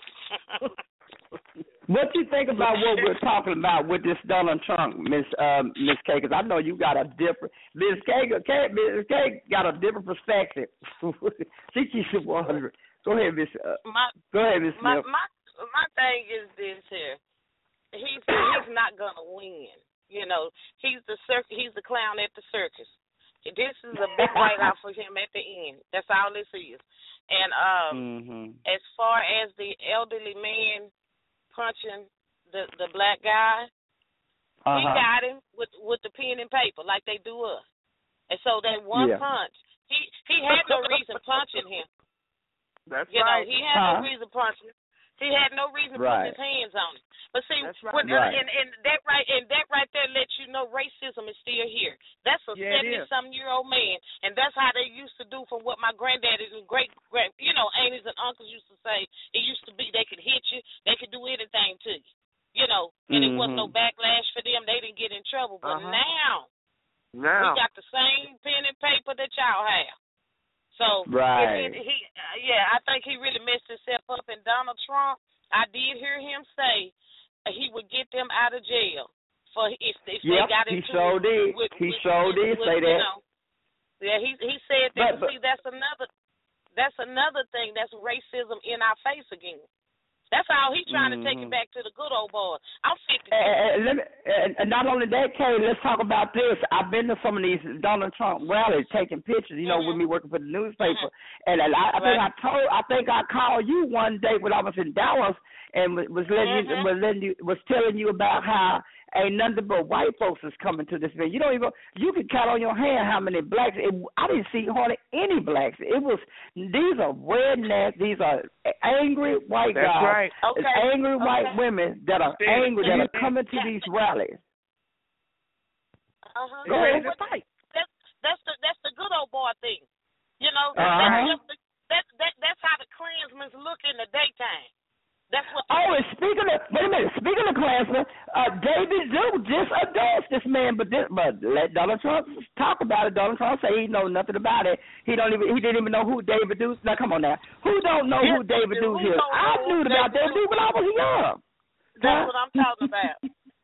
What you think about what we're talking about with this Donald Trump, Miss K? Because I know you got a different Miss K got a different perspective. She keeps it 100. Go ahead, Miss. Go ahead, Miss Smith. My thing is this here. He's not gonna win. You know, he's the clown at the circus. This is a big write-off for him at the end. That's all this is. And as far as the elderly man punching the black guy, he got him with the pen and paper like they do us. And so that one punch, he had no reason punching him. That's right. He had no reason punching him. He had no reason putting his hands on him. But see, and that right there lets you know racism is still here. That's a 70-something-year-old man, and that's how they used to do from what my granddaddies and great aunties and uncles used to say. It used to be they could hit you, they could do anything to you, and it wasn't no backlash for them. They didn't get in trouble. But now we got the same pen and paper that y'all have. So, I think he really messed himself up. And Donald Trump, I did hear him say he would get them out of jail for if they got into it. He did say that. He said that. But see, that's another thing. That's racism in our face again. That's how he's trying to take it back to the good old boy. I'm 50. And not only that, Kay, let's talk about this. I've been to some of these Donald Trump rallies, taking pictures. With me working for the newspaper, and I think I called you one day when I was in Dallas and was telling you about how ain't nothing but white folks is coming to this event. You can count on your hand how many blacks. I didn't see hardly any blacks. These are rednecks. These are angry white guys. That's right. Okay. Angry white women that are angry that are coming to these rallies. Go ahead. That's the good old boy thing. You know, that's how the Klansmen look in the daytime. That's what. And speaking of Klansmen, David Duke just endorsed this man, but let Donald Trump talk about it. Donald Trump say he know nothing about it. He didn't even know who David Duke. Now come on now, who don't know who David Duke is? I knew about David Duke when I was young. That's what I'm talking about.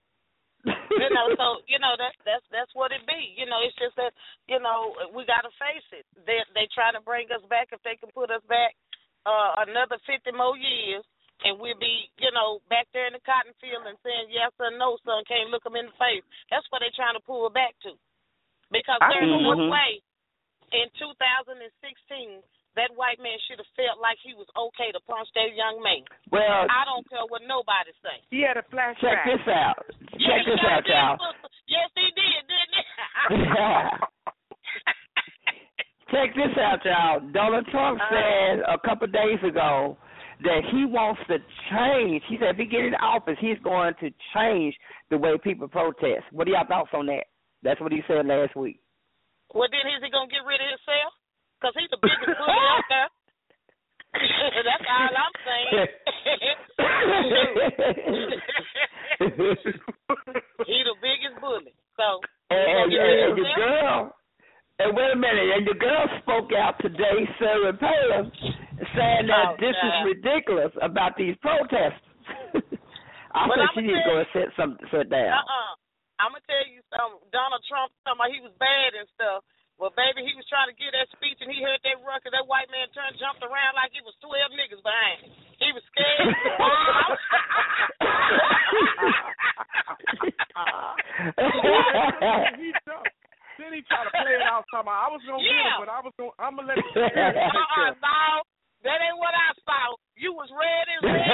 That's what it be. It's just that we got to face it. They trying to bring us back. If they can put us back another 50 more years, and we'll be back there in the cotton field and saying yes or no, son, can't look them in the face. That's what they're trying to pull back to. Because there's no way in 2016 that white man should have felt like he was okay to punch that young man. Well, I don't care what nobody say. He had a flashback. Check this out. Check this out, y'all. Yes, he did, didn't he? Check this out, y'all. Donald Trump said a couple of days ago that he wants to change. He said if he gets in office, he's going to change the way people protest. What are y'all thoughts on that? That's what he said last week. Well, then is he going to get rid of himself? Because he's the biggest bully out there. That's all I'm saying. He's the biggest bully. So, and your girl, and wait a minute, and your girl spoke out today, Sarah Palin, saying that this is ridiculous about these protests. I think she needs to go and sit down. I'm going to tell you something. Donald Trump talking about he was bad and stuff. Well, baby, he was trying to give that speech, and he heard that ruckus. That white man jumped around like it was 12 niggas behind him. He was scared. Then he tried to play it out somehow. I was going to get it, but I'm going to let it go. No, that ain't what I saw. You was red as red.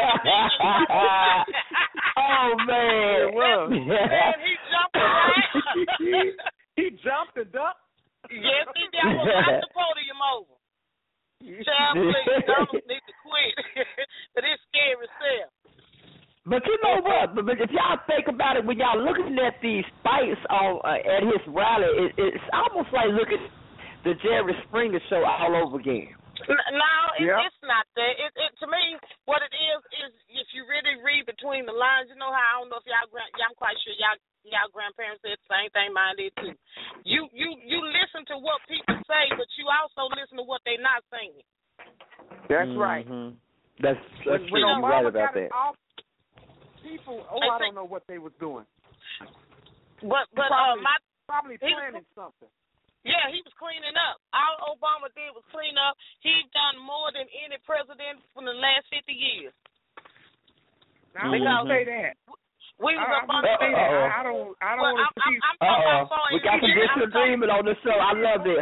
Oh, man. Man, he jumped around. He jumped and ducked. Yes, he did. I was off the podium over. Child, please, Donald need to quit. But it's scary stuff. But you know what? But if y'all think about it, when y'all looking at these fights at his rally, it's almost like looking at the Jerry Springer show all over again. No, it's not that. To me, what it is if you really read between the lines, I don't know if I'm quite sure y'all grandparents said the same thing mine did too. You listen to what people say, but you also listen to what they're not saying. That's right. That's true. You're right about that. People, I don't know what they was doing. But probably planning something. Yeah, he was cleaning up. All Obama did was clean up. He's done more than any president from the last 50 years. Now, I won't say that. We was up on the I don't want to see. We got some disagreement on the show. I love this.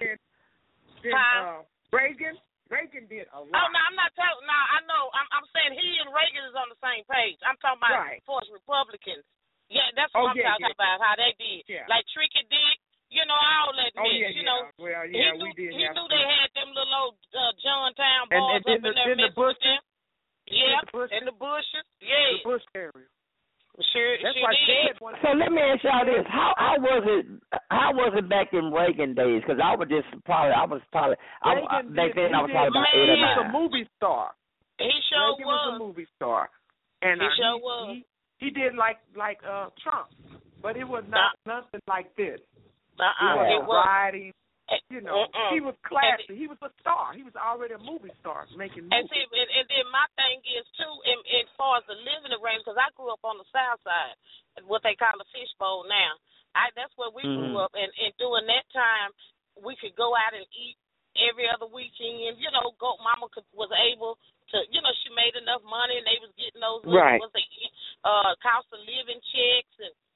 Reagan did a lot. Oh, no, I'm not telling. No, I know. I'm saying he and Reagan is on the same page. I'm talking about forced Republicans. Yeah, that's what I'm talking about, how they did. Yeah. Like Tricky Dick. All that mix, Well, we did. He knew they had them little old Johnstown boys up in there in the bushes. Yeah, in the bushes. Yeah. The bush area. Sure, that's why did. So let me ask y'all this: How was it back in Reagan days? Because I was probably back then I was probably about 8 or 9. He was a movie star. He sure Reagan was a movie star, and he sure was. He did like Trump, but it was not nothing like this. It was riding. He was classy. He was a star. He was already a movie star making movies. And then my thing is too, as far as the living arrangements, because I grew up on the South Side, what they call the fishbowl now. That's where we grew up, and during that time, we could go out and eat every other weekend. Mama was able to, she made enough money, and they was getting those cost of living checks, and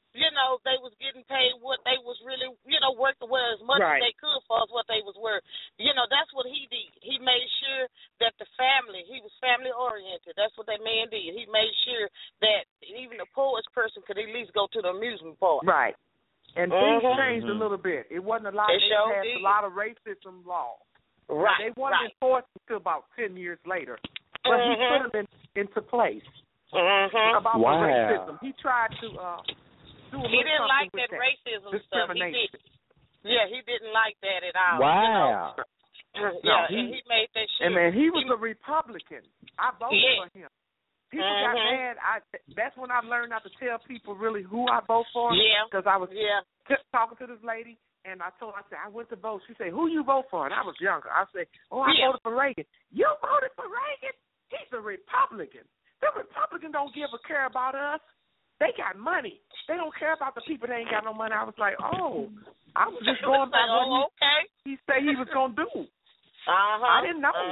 they was getting paid what they was really, working with as much as they could for what they was worth. That's what he did. He made sure that the family, he was family oriented. That's what that man did. He made sure that even the poorest person could at least go to the amusement park. Right. And things changed a little bit. It wasn't a lot. They passed a lot of racism laws. Right. They wasn't enforced until about 10 years later. But he put them into place. About the racism. He tried to do a He didn't like that racism stuff. Discrimination. He didn't like that at all. Wow. He made that shit. And man, he was a Republican. I voted for him. People got mad. That's when I learned not to tell people really who I vote for. Yeah. Because I was talking to this lady, and I told her, I said, I went to vote. She said, who you vote for? And I was younger. I said, I voted for Reagan. You voted for Reagan? He's a Republican. The Republicans don't give a care about us. They got money. They don't care about the people that ain't got no money. I was like, I was just going by what he said he was going to do. I didn't know.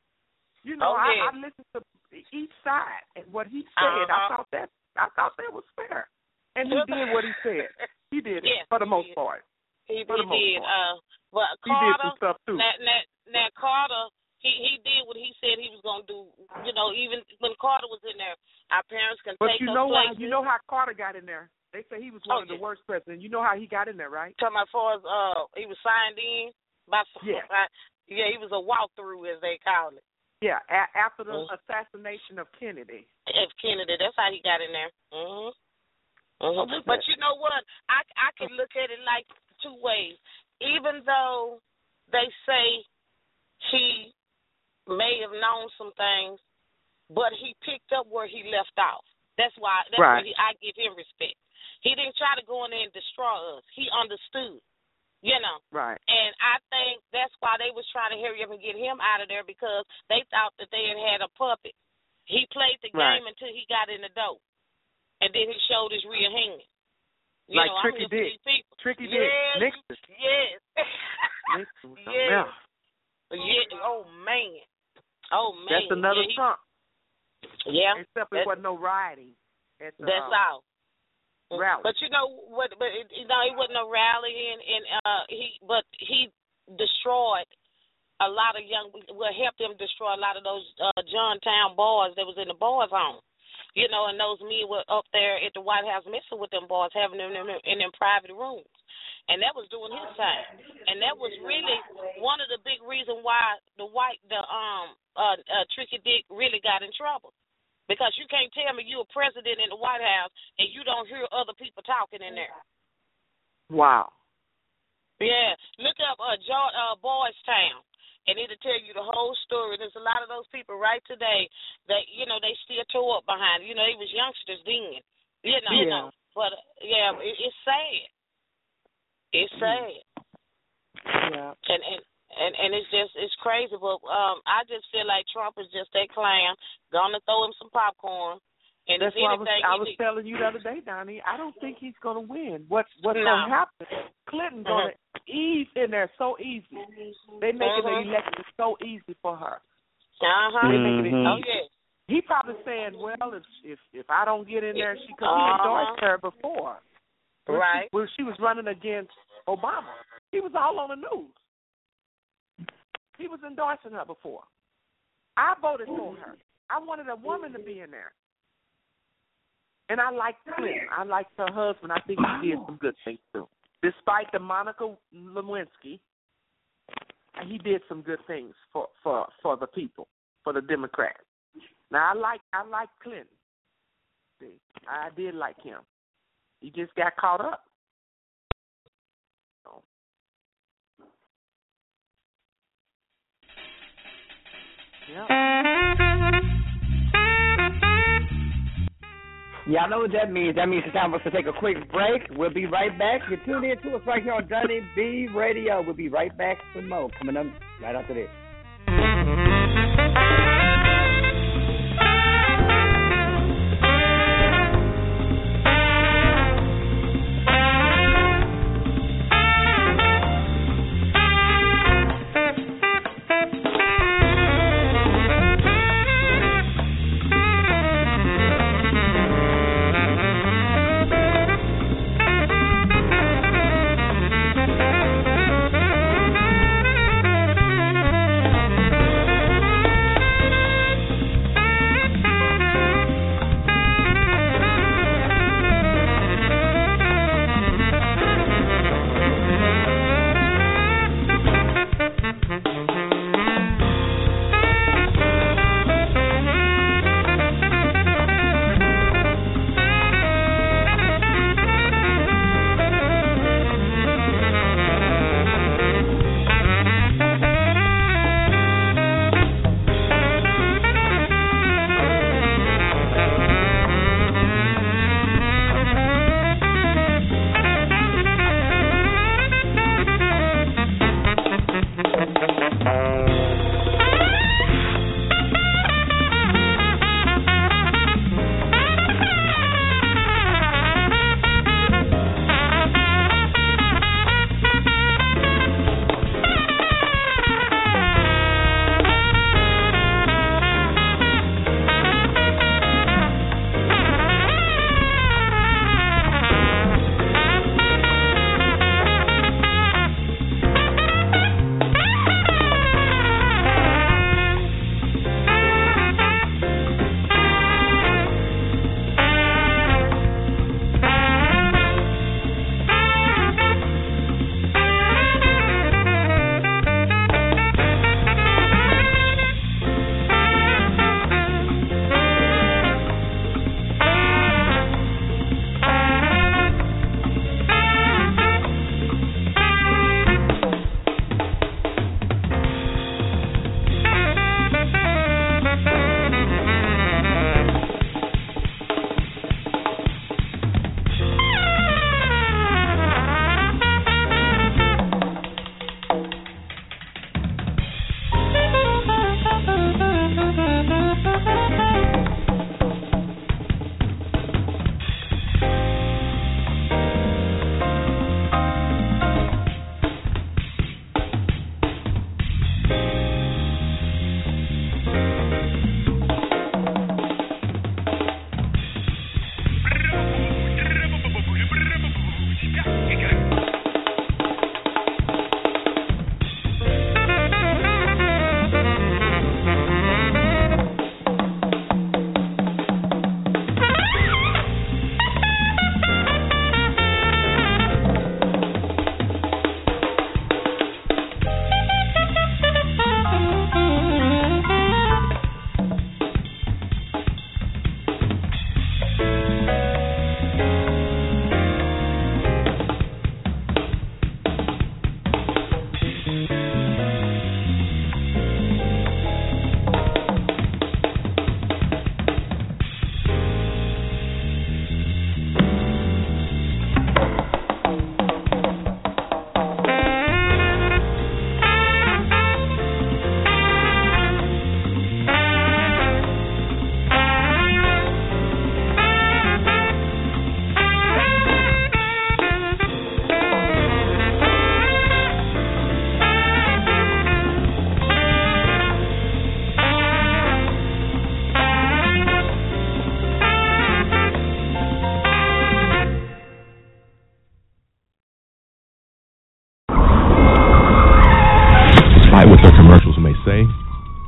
I listened to each side and what he said. I thought that was fair. And he did what he said. He did it for the most part. He did. But Carter, he did some stuff too. Now Carter, he did what he said he was going to do. Even when Carter was in there, our parents can take us places. You know how Carter got in there? They say he was one of the worst presidents. You know how he got in there, right? Talking about as far as he was signed in by he was a walkthrough, as they call it. Yeah, after the assassination of Kennedy. That's how he got in there. But you know what? I can look at it like two ways. Even though they say he may have known some things, but he picked up where he left off. That's why I give him respect. He didn't try to go in there and destroy us. He understood. Right. And I think that's why they was trying to hurry up and get him out of there, because they thought that they had a puppet. He played the game until he got in the door, and then he showed his real hand. Tricky Dick. Tricky Dick. Nixon. Yes. Nixon was something else. Yeah. Oh man. That's another Trump. Yeah. Except it wasn't no rioting. That's all. Rally. But you know what? But it wasn't a rally, and he destroyed a lot of helped them destroy a lot of those Johnstown boys that was in the boys' home. And those men were up there at the White House messing with them boys, having them in them private rooms, and that was doing his time. And that was really one of the big reasons why Tricky Dick really got in trouble. Because you can't tell me you're a president in the White House and you don't hear other people talking in there. Wow. Yeah. Look up Boys Town, and it'll tell you the whole story. There's a lot of those people right today that, they still tore up behind. They was youngsters then. But, it's sad. It's sad. Yeah. And it's crazy, but I just feel like Trump is just that clown. Gonna throw him some popcorn. And that's why I was telling you the other day, Donnie. I don't think he's gonna win. What's gonna happen? Clinton's gonna ease in there so easy. They making the election so easy for her. They making it easy. He probably saying, well, if I don't get in there, because he endorsed her before. Right. When she was running against Obama, he was all on the news. He was endorsing her before. I voted for her. I wanted a woman to be in there. And I liked Clinton. I liked her husband. I think he did some good things, too. Despite the Monica Lewinsky, he did some good things for the people, for the Democrats. Now, I like Clinton. See, I did like him. He just got caught up. So. Y'all know what that means. That means it's time for us to take a quick break. We'll be right back. You tune in to us right here on Dunny B Radio. We'll be right back with more coming up right after this.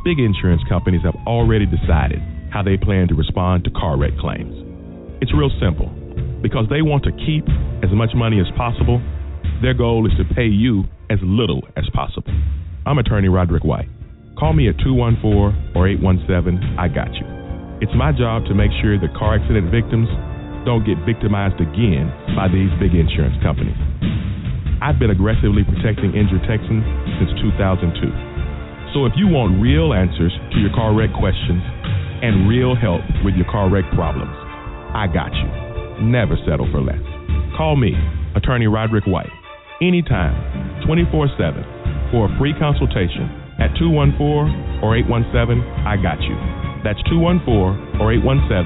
Big insurance companies have already decided how they plan to respond to car wreck claims. It's real simple. Because they want to keep as much money as possible, their goal is to pay you as little as possible. I'm attorney Roderick White. Call me at 214 or 817-I-GOT-YOU. It's my job to make sure that car accident victims don't get victimized again by these big insurance companies. I've been aggressively protecting injured Texans since 2002. So if you want real answers to your car wreck questions and real help with your car wreck problems, I got you. Never settle for less. Call me, attorney Roderick White, anytime, 24/7, for a free consultation at 214 or 817-I-GOT-YOU. That's 214 or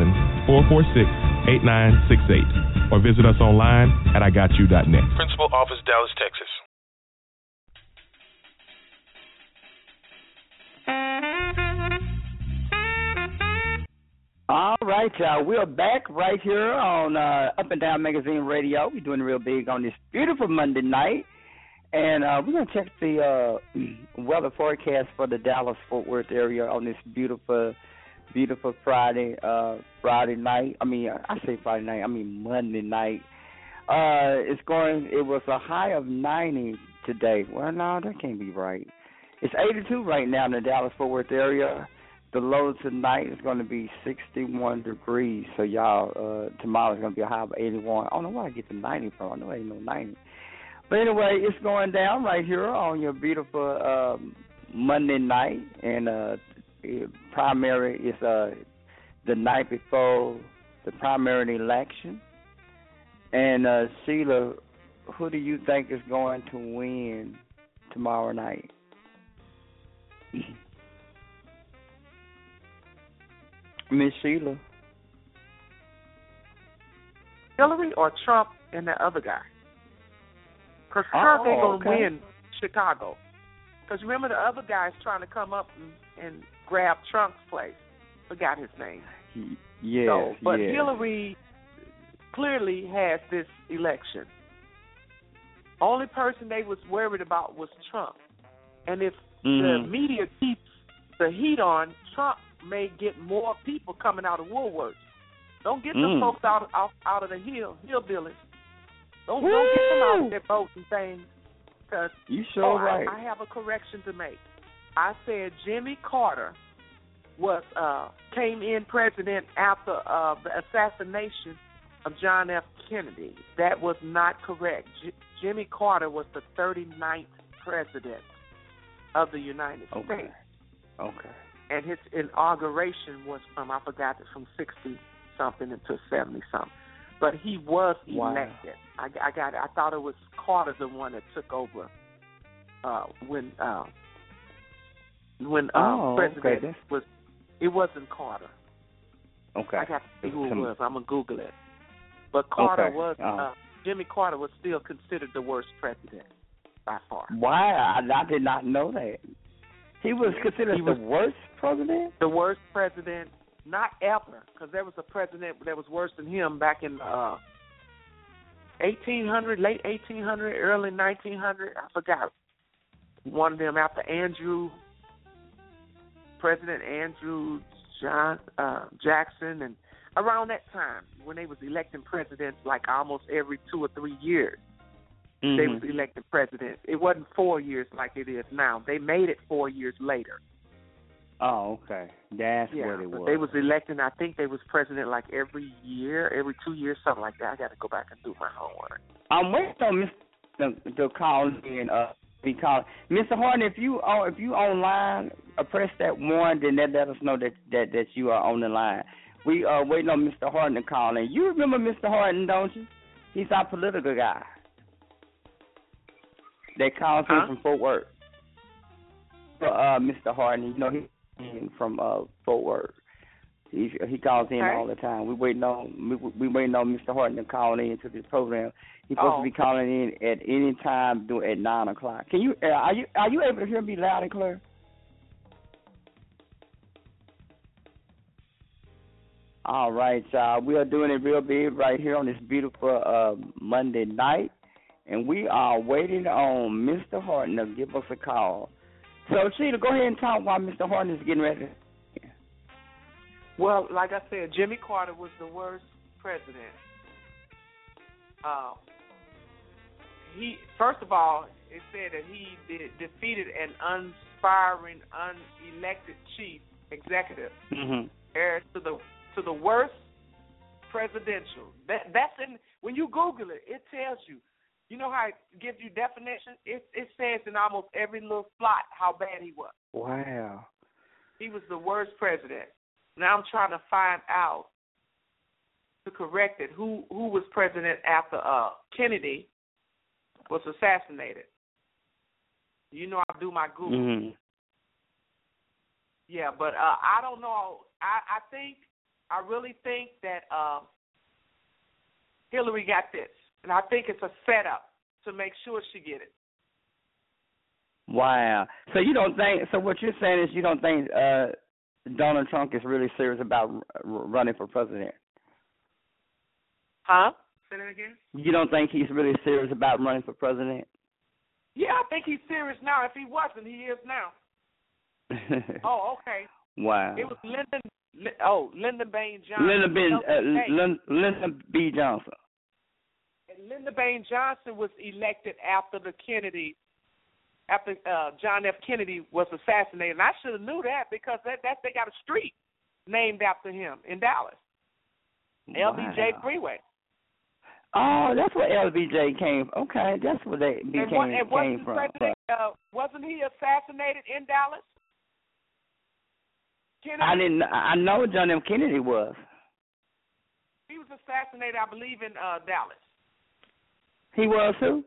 817-446-8968. Or visit us online at IGotYou.net. Principal Office, Dallas, Texas. All right, y'all. We're back right here on Up and Down Magazine Radio. We're doing real big on this beautiful Monday night. And we're going to check the weather forecast for the Dallas-Fort Worth area on this beautiful Friday night. I say Friday night. I mean Monday night. It was a high of 90 today. Well, no, that can't be right. It's 82 right now in the Dallas-Fort Worth area. The low tonight is going to be 61 degrees. So, y'all, tomorrow is going to be a high of 81. I don't know where I get the 90 from. I know it ain't no 90. But anyway, it's going down right here on your beautiful Monday night. And primary is the night before the primary election. And, Sheila, who do you think is going to win tomorrow night? Miss Sheila. Hillary or Trump and that other guy? Because Trump ain't going to win Chicago. Because remember the other guy's trying to come up and grab Trump's place. Forgot his name. But Hillary clearly has this election. Only person they was worried about was Trump. And if the media keeps the heat on, Trump may get more people coming out of Woolworths. Don't get them folks out of the hillbillies. Don't get them out of their boats and things. Cause, you sure right. I have a correction to make. I said Jimmy Carter came in president after the assassination of John F. Kennedy. That was not correct. Jimmy Carter was the 39th president of the United States. Okay. And his inauguration was from 60-something to 70-something. But he was elected. I got it. I thought it was Carter the one that took over when president was. It wasn't Carter. Okay. I got to see who it was. I'm going to Google it. But Carter was, Jimmy Carter was still considered the worst president by far. Why? I did not know that. He was considered the worst president? The worst president, not ever, because there was a president that was worse than him back in 1800, late 1800, early 1900. I forgot. One of them after President Andrew Jackson, and around that time when they was electing presidents like almost every 2 or 3 years. They was elected president. It wasn't 4 years like it is now. They made it 4 years later. Oh, okay. That's what it was. They was electing, I think they was president like every year, every 2 years, something like that. I got to go back and do my homework. I'm waiting on Mr. to call in. Mr. Horton, if you online, press that 1, then let us know that you are on the line. We are waiting on Mr. Horton to call in. You remember Mr. Horton, don't you? He's our political guy. They calls him from Fort Worth. Mr. Harden, he's from Fort Worth. He calls in all the time. We waiting on Mr. Harden to call in to this program. He's supposed to be calling in at any time at 9:00. Can you are you able to hear me loud and clear? All right, y'all. We are doing it real big right here on this beautiful Monday night. And we are waiting on Mr. Horton to give us a call So, Sheila, go ahead and talk while Mr. Horton is getting ready. Well, like I said, Jimmy Carter was the worst president. First of all, it said that he defeated an uninspiring, unelected chief executive. Heir to the worst presidential. That's in when you Google it, it tells you. You know how it gives you definition? It says in almost every little slot how bad he was. Wow. He was the worst president. Now I'm trying to find out to correct it who was president after Kennedy was assassinated. You know I do my Google. Yeah, but I don't know. I really think that Hillary got this. And I think it's a setup to make sure she get it. Wow. So you don't think? So what you're saying is you don't think Donald Trump is really serious about running for president? Huh? Say that again. You don't think he's really serious about running for president? Yeah, I think he's serious now. If he wasn't, he is now. Oh, okay. Wow. It was Lyndon Baines Johnson. Lyndon B. Johnson. And Lyndon Baines Johnson was elected after John F. Kennedy was assassinated. And I should have knew that because they got a street named after him in Dallas. Wow. LBJ Freeway. Oh, that's where LBJ came. Okay, that's where they came from. Wasn't he assassinated in Dallas? Kennedy? I know John F. Kennedy was. He was assassinated, I believe, in Dallas. He was who?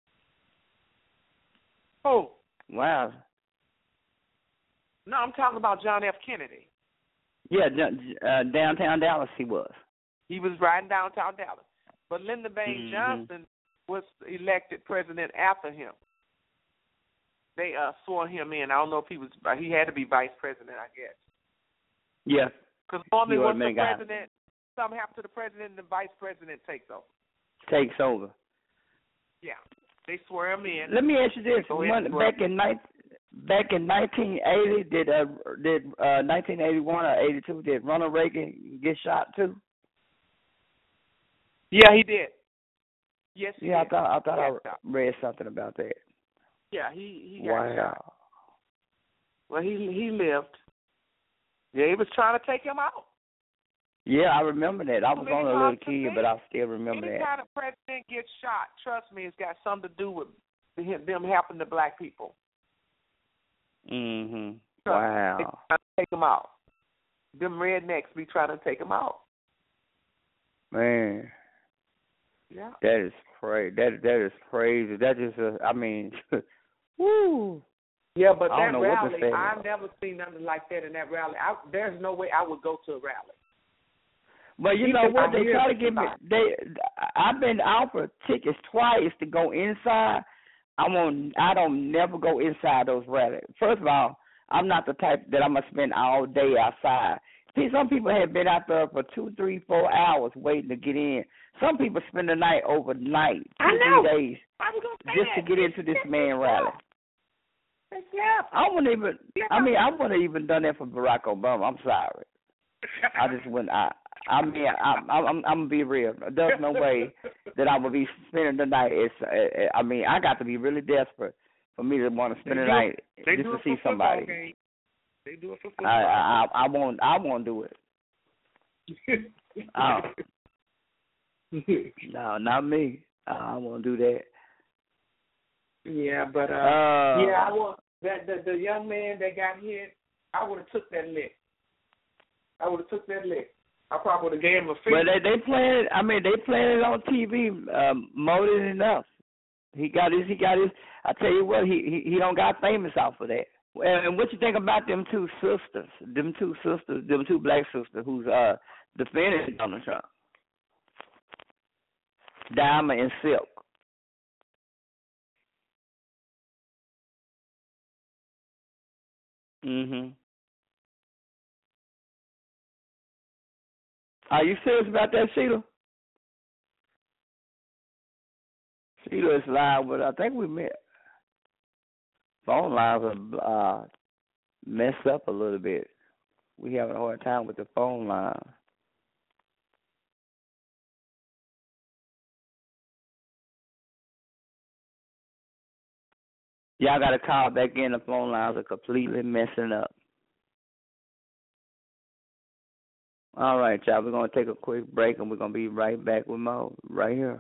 Who? Wow. No, I'm talking about John F. Kennedy. Yeah, downtown Dallas he was. He was right in downtown Dallas. But Lyndon Baines Johnson was elected president after him. They swore him in. I don't know if he had to be vice president, I guess. Yeah. Because normally once the president, something happened to the president, the vice president takes over. Takes over. Yeah. They swear him in. Let me ask you this. Back in 1980, did 1981 or 82, did Ronald Reagan get shot too? Yeah, he did. Yes, he did. I thought I read something about that. Yeah, he got shot. Well, he lived. Yeah, he was trying to take him out. Yeah, I remember that. I was only a little kid, but I still remember that. Any kind of president gets shot, trust me, it's got something to do with them helping the black people. Wow. They trying to take him out. Them rednecks be trying to take him out. Man. Yeah. That is crazy. That is crazy. That is, woo. Yeah, but that rally, I've never seen nothing like that in that rally. There's no way I would go to a rally. But you know what? They try to give me. I've been offered tickets twice to go inside. I don't never go inside those rallies. First of all, I'm not the type that I'm gonna spend all day outside. See, some people have been out there for 2, 3, 4 hours waiting to get in. Some people spend the night overnight, 2, 3 days, just to get into this man rally. I wouldn't even. I mean, I wouldn't even done that for Barack Obama. I'm sorry. I just wouldn't. I'm gonna be real. There's no way that I would be spending the night. I got to be really desperate for me to want to spend the night just to see somebody. They do it for football. I won't do it. No, not me. I won't do that. Yeah, but I want that the young man that got hit. I would have took that lick. I probably would have gave him a finger. But they playing. I mean, they playing it on TV more than enough. He got his. I tell you what, he don't got famous off of that. And what you think about them two sisters? Them two black sisters who's defending Donald Trump? Diamond and Silk. Are you serious about that, Sheila? Sheila is live, but I think we met. phone lines are messed up a little bit. We having a hard time with the phone line. Y'all got to call back in. The phone lines are completely messing up. All right, y'all. We're going to take a quick break, and we're going to be right back with Mo right here.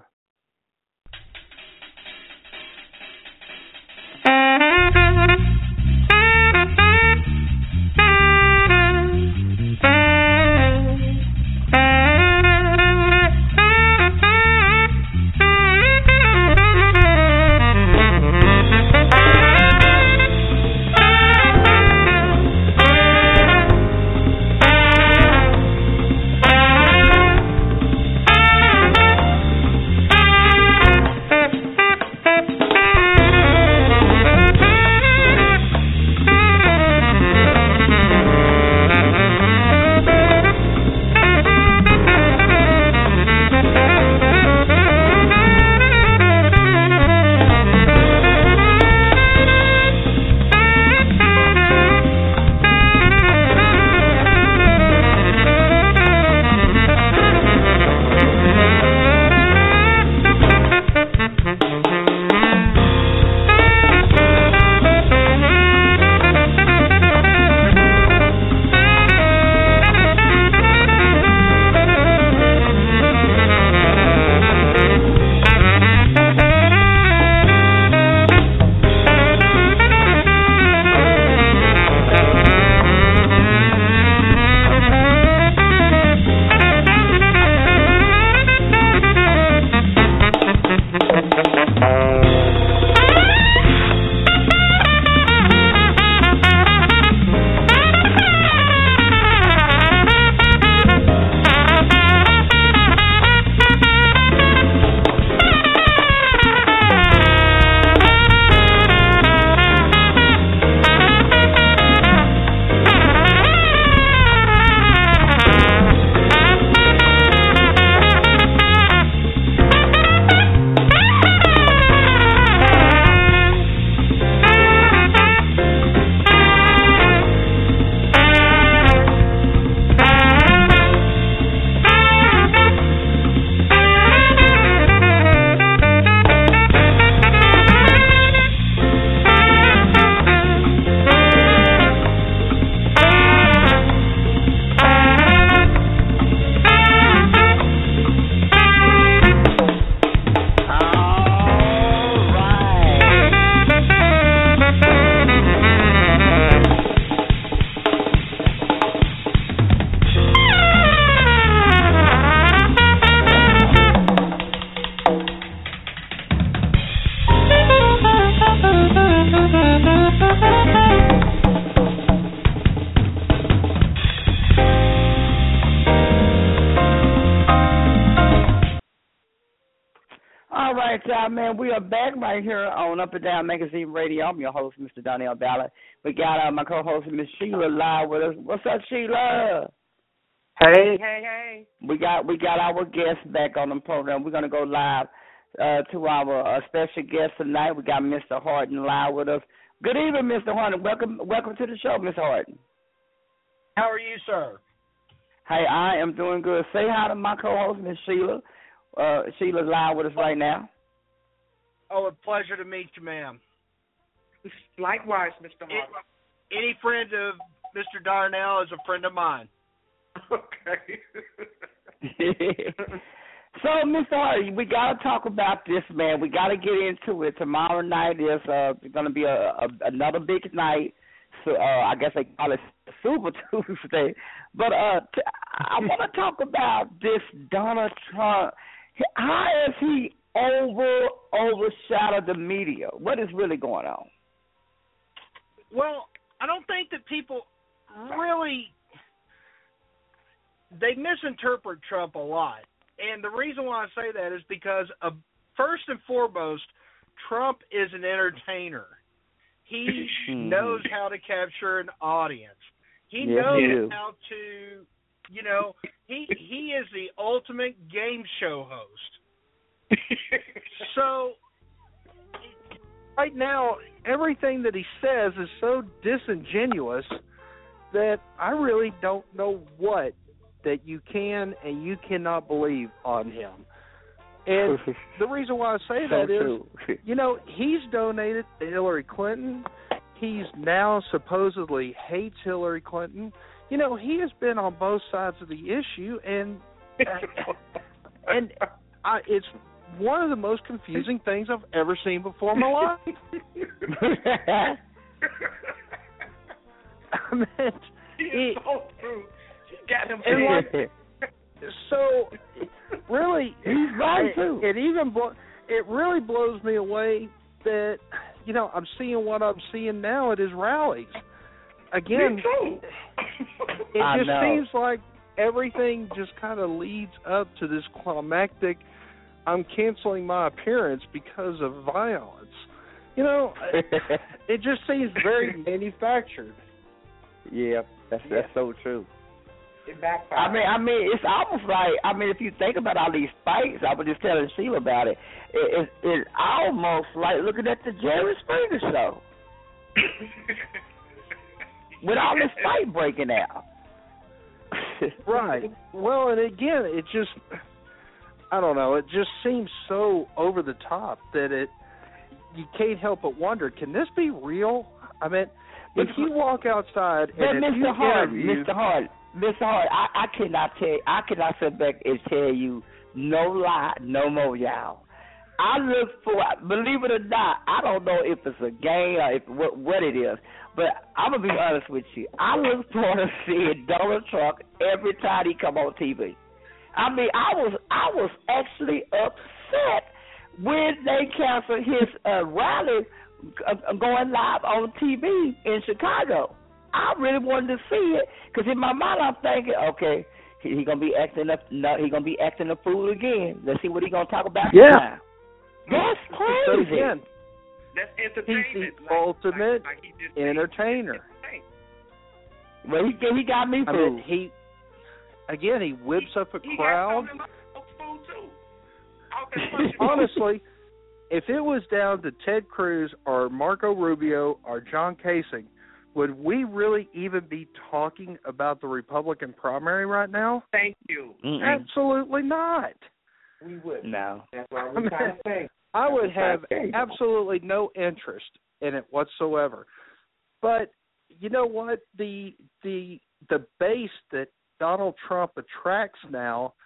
Man, we are back right here on Up and Down Magazine Radio. I'm your host, Mr. Donnell Ballard. We got my co-host, Miss Sheila, live with us. What's up, Sheila? Hey. We got our guests back on the program. We're gonna go live to our special guest tonight. We got Mr. Horton live with us. Good evening, Mr. Horton. Welcome to the show, Mr. Horton. How are you, sir? Hey, I am doing good. Say hi to my co-host, Miss Sheila. Sheila's live with us right now. Oh, a pleasure to meet you, ma'am. Likewise, Mr. Hart. Any friend of Mr. Darnell is a friend of mine. Okay. So, Mr. Hart, we got to talk about this, man. We got to get into it. Tomorrow night is going to be another big night. So, I guess they call it Super Tuesday. But I want to talk about this Donald Trump. How is he overshadowed the media? What is really going on? Well, I don't think that people really, they misinterpret Trump a lot. And the reason why I say that is because, first and foremost, Trump is an entertainer. He knows how to capture an audience. He knows how to, he is the ultimate game show host. So, right now, everything that he says is so disingenuous that I really don't know what that you can and you cannot believe on him. And the reason why I say that is, he's donated to Hillary Clinton. He's now supposedly hates Hillary Clinton. He has been on both sides of the issue, and it's one of the most confusing things I've ever seen before in my life. I mean, it's so true. She got him. So, really, he's right too. It really blows me away that I'm seeing what I'm seeing now at his rallies. Again, it just seems like everything just kind of leads up to this climactic, I'm canceling my appearance because of violence. It just seems very manufactured. Yeah, that's so true. It backfired. I mean, it's almost like, if you think about all these fights, I was just telling Sheila about it. It's almost like looking at the Jerry Springer show. With all this fight breaking out. Right. Well, and again, it just, I don't know, it just seems so over the top that you can't help but wonder, can this be real? I mean, if you walk outside and if you interview... Mr. Hart, I cannot sit back and tell you no lie, no more, y'all. I look for, believe it or not, I don't know if it's a game or what it is, but I'm going to be honest with you. I look forward to seeing Donald Trump every time he come on TV. I mean, I was actually upset when they canceled his rally going live on TV in Chicago. I really wanted to see it because in my mind I'm thinking, okay, he gonna be acting up. No, he gonna be acting a fool again. Let's see what he gonna talk about. Yeah, that's crazy. Again, that's entertainment. He's the ultimate entertainer. Well, he got me fooled. He whips up a crowd. Honestly, if it was down to Ted Cruz or Marco Rubio or John Kasich, would we really even be talking about the Republican primary right now? Thank you. Absolutely not. We would. No. That's why we're trying to say. I would have absolutely no interest in it whatsoever. But you know what? The base that Donald Trump attracts now,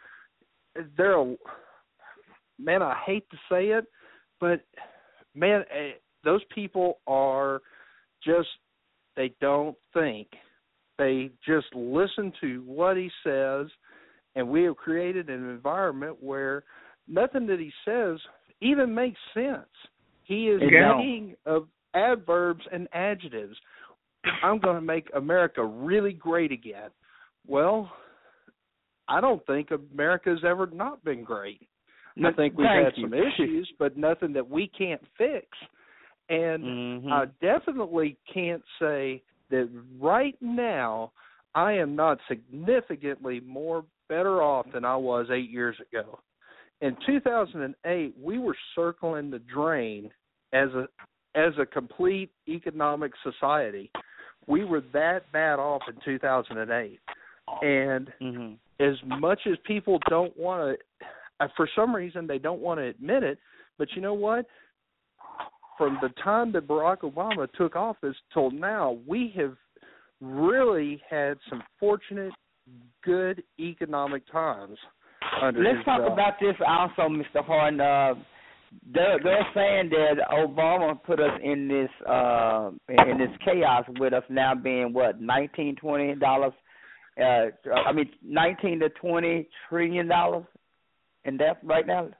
man, I hate to say it, but man, those people are just, they don't think. They just listen to what he says, and we have created an environment where nothing that he says even makes sense. He is king of adverbs and adjectives. I'm going to make America really great again. Well, I don't think America's ever not been great. I think we've had some issues, but nothing that we can't fix. And I definitely can't say that right now I am not significantly more better off than I was 8 years ago. In 2008, we were circling the drain as a complete economic society. We were that bad off in 2008. And as much as people don't want to, for some reason they don't want to admit it, but you know what? From the time that Barack Obama took office till now, we have really had some fortunate, good economic times under Let's talk about this also, Mr. Horn. They're saying that Obama put us in this chaos with us now being what, $19 to $20 trillion in debt right now.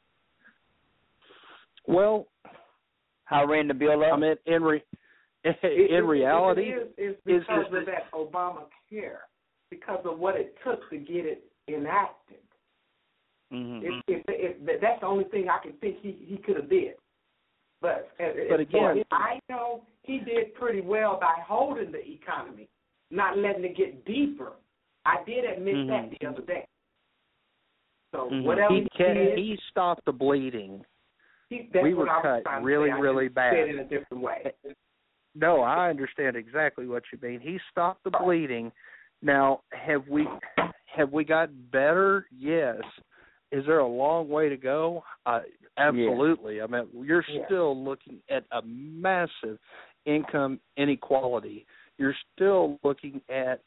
Well, how ran the bill up? I mean, in reality, it's because of that Obamacare, because of what it took to get it enacted. That's the only thing I can think he could have did. But again, I know he did pretty well by holding the economy, not letting it get deeper. I did admit that the other day. So whatever he stopped the bleeding. we were cut really bad. Said it in a different way. No, I understand exactly what you mean. He stopped the bleeding. Now, have we gotten better? Yes. Is there a long way to go? Absolutely. Yeah. I mean, you're still looking at a massive income inequality. You're still looking at,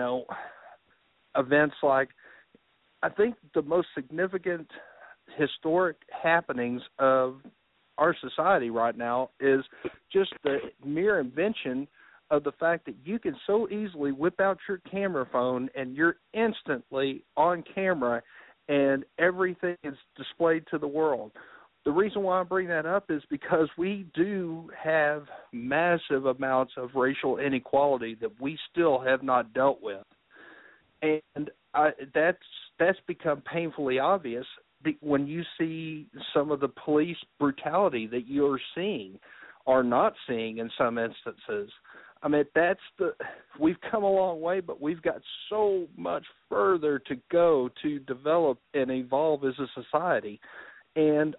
events like, I think the most significant historic happenings of our society right now is just the mere invention of the fact that you can so easily whip out your camera phone and you're instantly on camera and everything is displayed to the world. The reason why I bring that up is because we do have massive amounts of racial inequality that we still have not dealt with. And that's become painfully obvious when you see some of the police brutality that you're seeing or not seeing in some instances. I mean, we've come a long way, but we've got so much further to go to develop and evolve as a society. And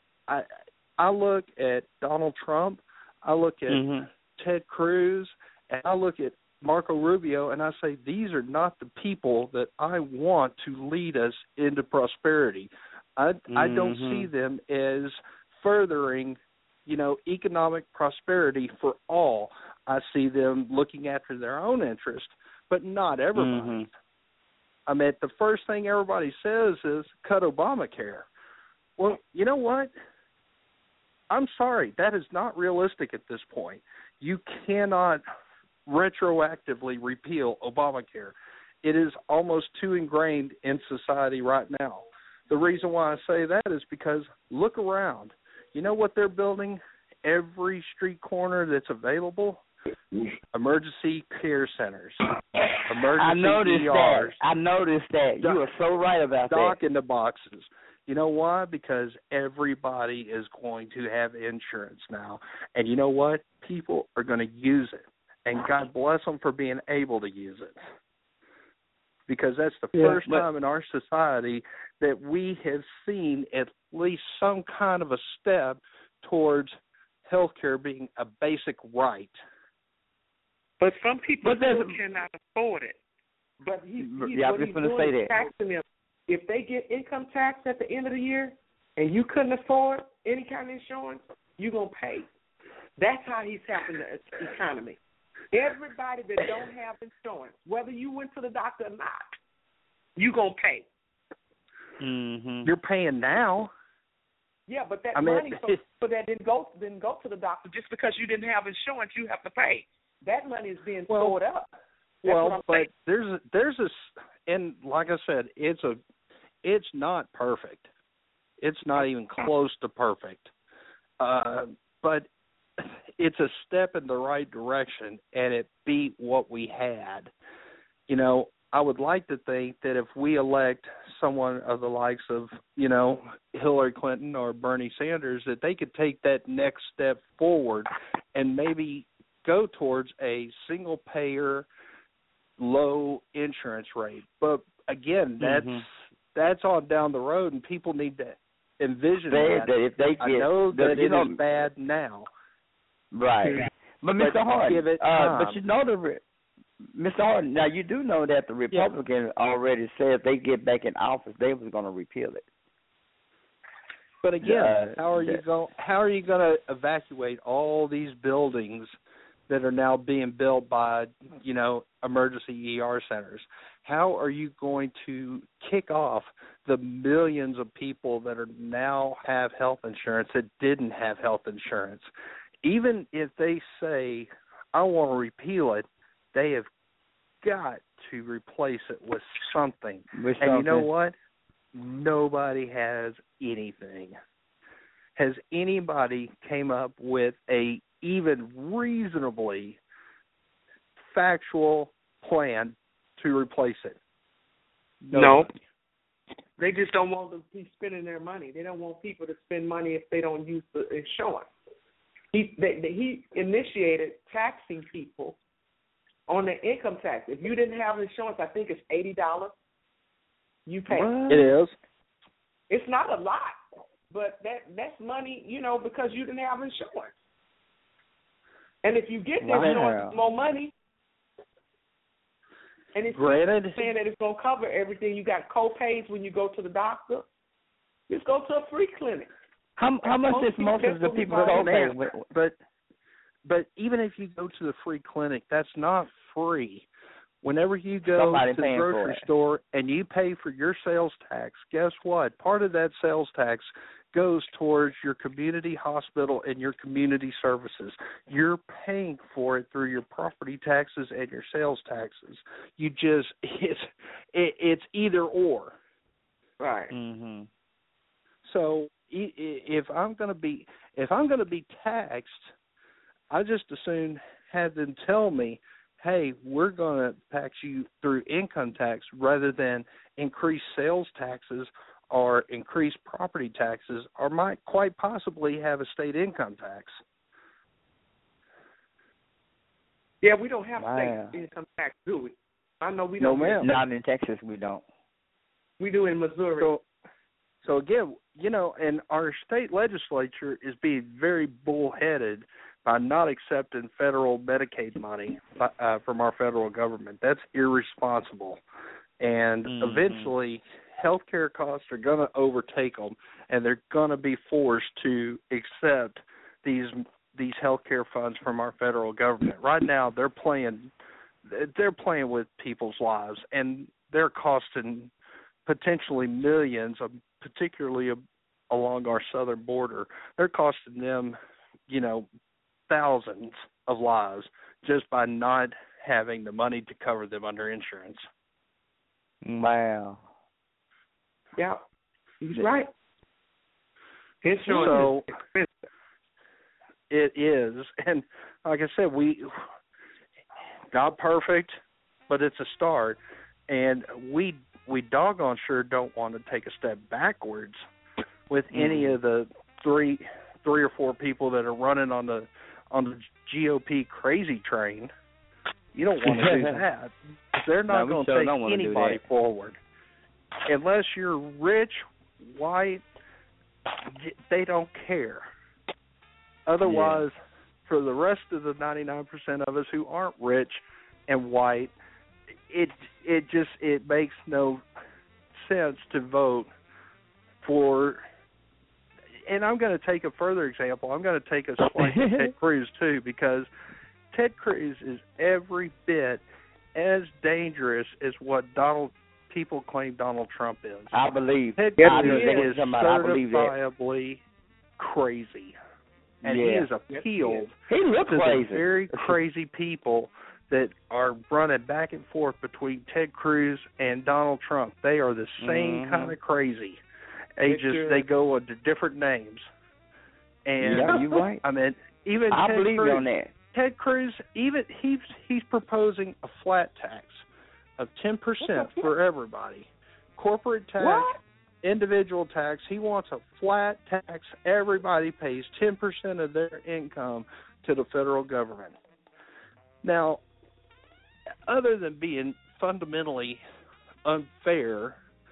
I look at Donald Trump, I look at Ted Cruz, and I look at Marco Rubio, and I say these are not the people that I want to lead us into prosperity. I don't see them as furthering, economic prosperity for all. I see them looking after their own interest, but not everybody. I mean, the first thing everybody says is cut Obamacare. Well, you know what? I'm sorry. That is not realistic at this point. You cannot retroactively repeal Obamacare. It is almost too ingrained in society right now. The reason why I say that is because look around. You know what they're building? Every street corner that's available? Emergency care centers. Emergency ERs. I noticed that. You are so right about that. Stock in the boxes. You know why? Because everybody is going to have insurance now. And you know what? People are going to use it. And God bless them for being able to use it. Because that's the first time in our society that we have seen at least some kind of a step towards health care being a basic right. But some people still cannot afford it. But he's taxing them. If they get income tax at the end of the year and you couldn't afford any kind of insurance, you're going to pay. That's how he's helping the economy. Everybody that don't have insurance, whether you went to the doctor or not, you're going to pay. You're paying now. Yeah, but that money for that didn't go to the doctor just because you didn't have insurance. You have to pay. That money is being stored up. That's there's and like I said, it's not perfect. It's not even close to perfect. But it's a step in the right direction, and it beat what we had. I would like to think that if we elect someone of the likes of, Hillary Clinton or Bernie Sanders, that they could take that next step forward and maybe go towards a single-payer, low insurance rate. But, again, that's on down the road, and people need to envision that. If they get, I know that it is bad now. Right. But Mr. Hart, Mr. Hart, now you do know that the Republicans already said if they get back in office, they was going to repeal it. But again, how are you going to evacuate all these buildings that are now being built by, emergency ER centers? How are you going to kick off the millions of people that are now have health insurance that didn't have health insurance? Even if they say, I want to repeal it, they have got to replace it with something. And you know what? Nobody has anything. Has anybody came up with a even reasonably factual plan to replace it? No. They just don't want to be spending their money. They don't want people to spend money if they don't use the insurance. He initiated taxing people on their income tax. If you didn't have insurance, I think it's $80 you pay. What? It is. It's not a lot. but that's money, because you didn't have insurance. And if you get the insurance, more money. And it's saying that it's going to cover everything. You got co-pays when you go to the doctor. Just go to a free clinic. How much is most of the people co-pay? But even if you go to the free clinic, that's not free. Whenever you go to the grocery store and you pay for your sales tax, guess what? Part of that sales tax goes towards your community hospital and your community services. You're paying for it through your property taxes and your sales taxes. It's either or. Right. Mm-hmm. So if I'm going to be taxed, I just as soon have them tell me, hey, we're going to tax you through income tax rather than increase sales taxes or increase property taxes, or might quite possibly have a state income tax. Yeah, we don't have state income tax, do we? I know we don't. No, ma'am. Not in Texas, we don't. We do in Missouri. So again, and our state legislature is being very bullheaded by not accepting federal Medicaid money from our federal government. That's irresponsible. And eventually, healthcare costs are going to overtake them, and they're going to be forced to accept these healthcare funds from our federal government. Right now, they're playing with people's lives, and they're costing potentially millions, particularly along our southern border. They're costing them, thousands of lives just by not having the money to cover them under insurance. Wow. Yeah, he's right. Insurance is expensive. It is, and like I said, we not perfect, but it's a start, and we doggone sure don't want to take a step backwards with any of the three or four people that are running on the GOP crazy train. You don't want to do that. They're not going to take anybody forward. Unless you're rich, white, they don't care. Otherwise, for the rest of the 99% of us who aren't rich and white, it makes no sense to vote for. And I'm going to take a further example. I'm going to take a slice of Ted Cruz too, because Ted Cruz is every bit as dangerous as what people claim Donald Trump is. I believe. Ted Cruz is certifiably crazy. And he is appealed to the very crazy people that are running back and forth between Ted Cruz and Donald Trump. They are the same kind of crazy. They go under different names. And you're right. I mean, even I believe on that. Ted Cruz, even he's proposing a flat tax of 10% for everybody. Corporate tax, individual tax. He wants a flat tax. Everybody pays 10% of their income to the federal government. Now, other than being fundamentally unfair,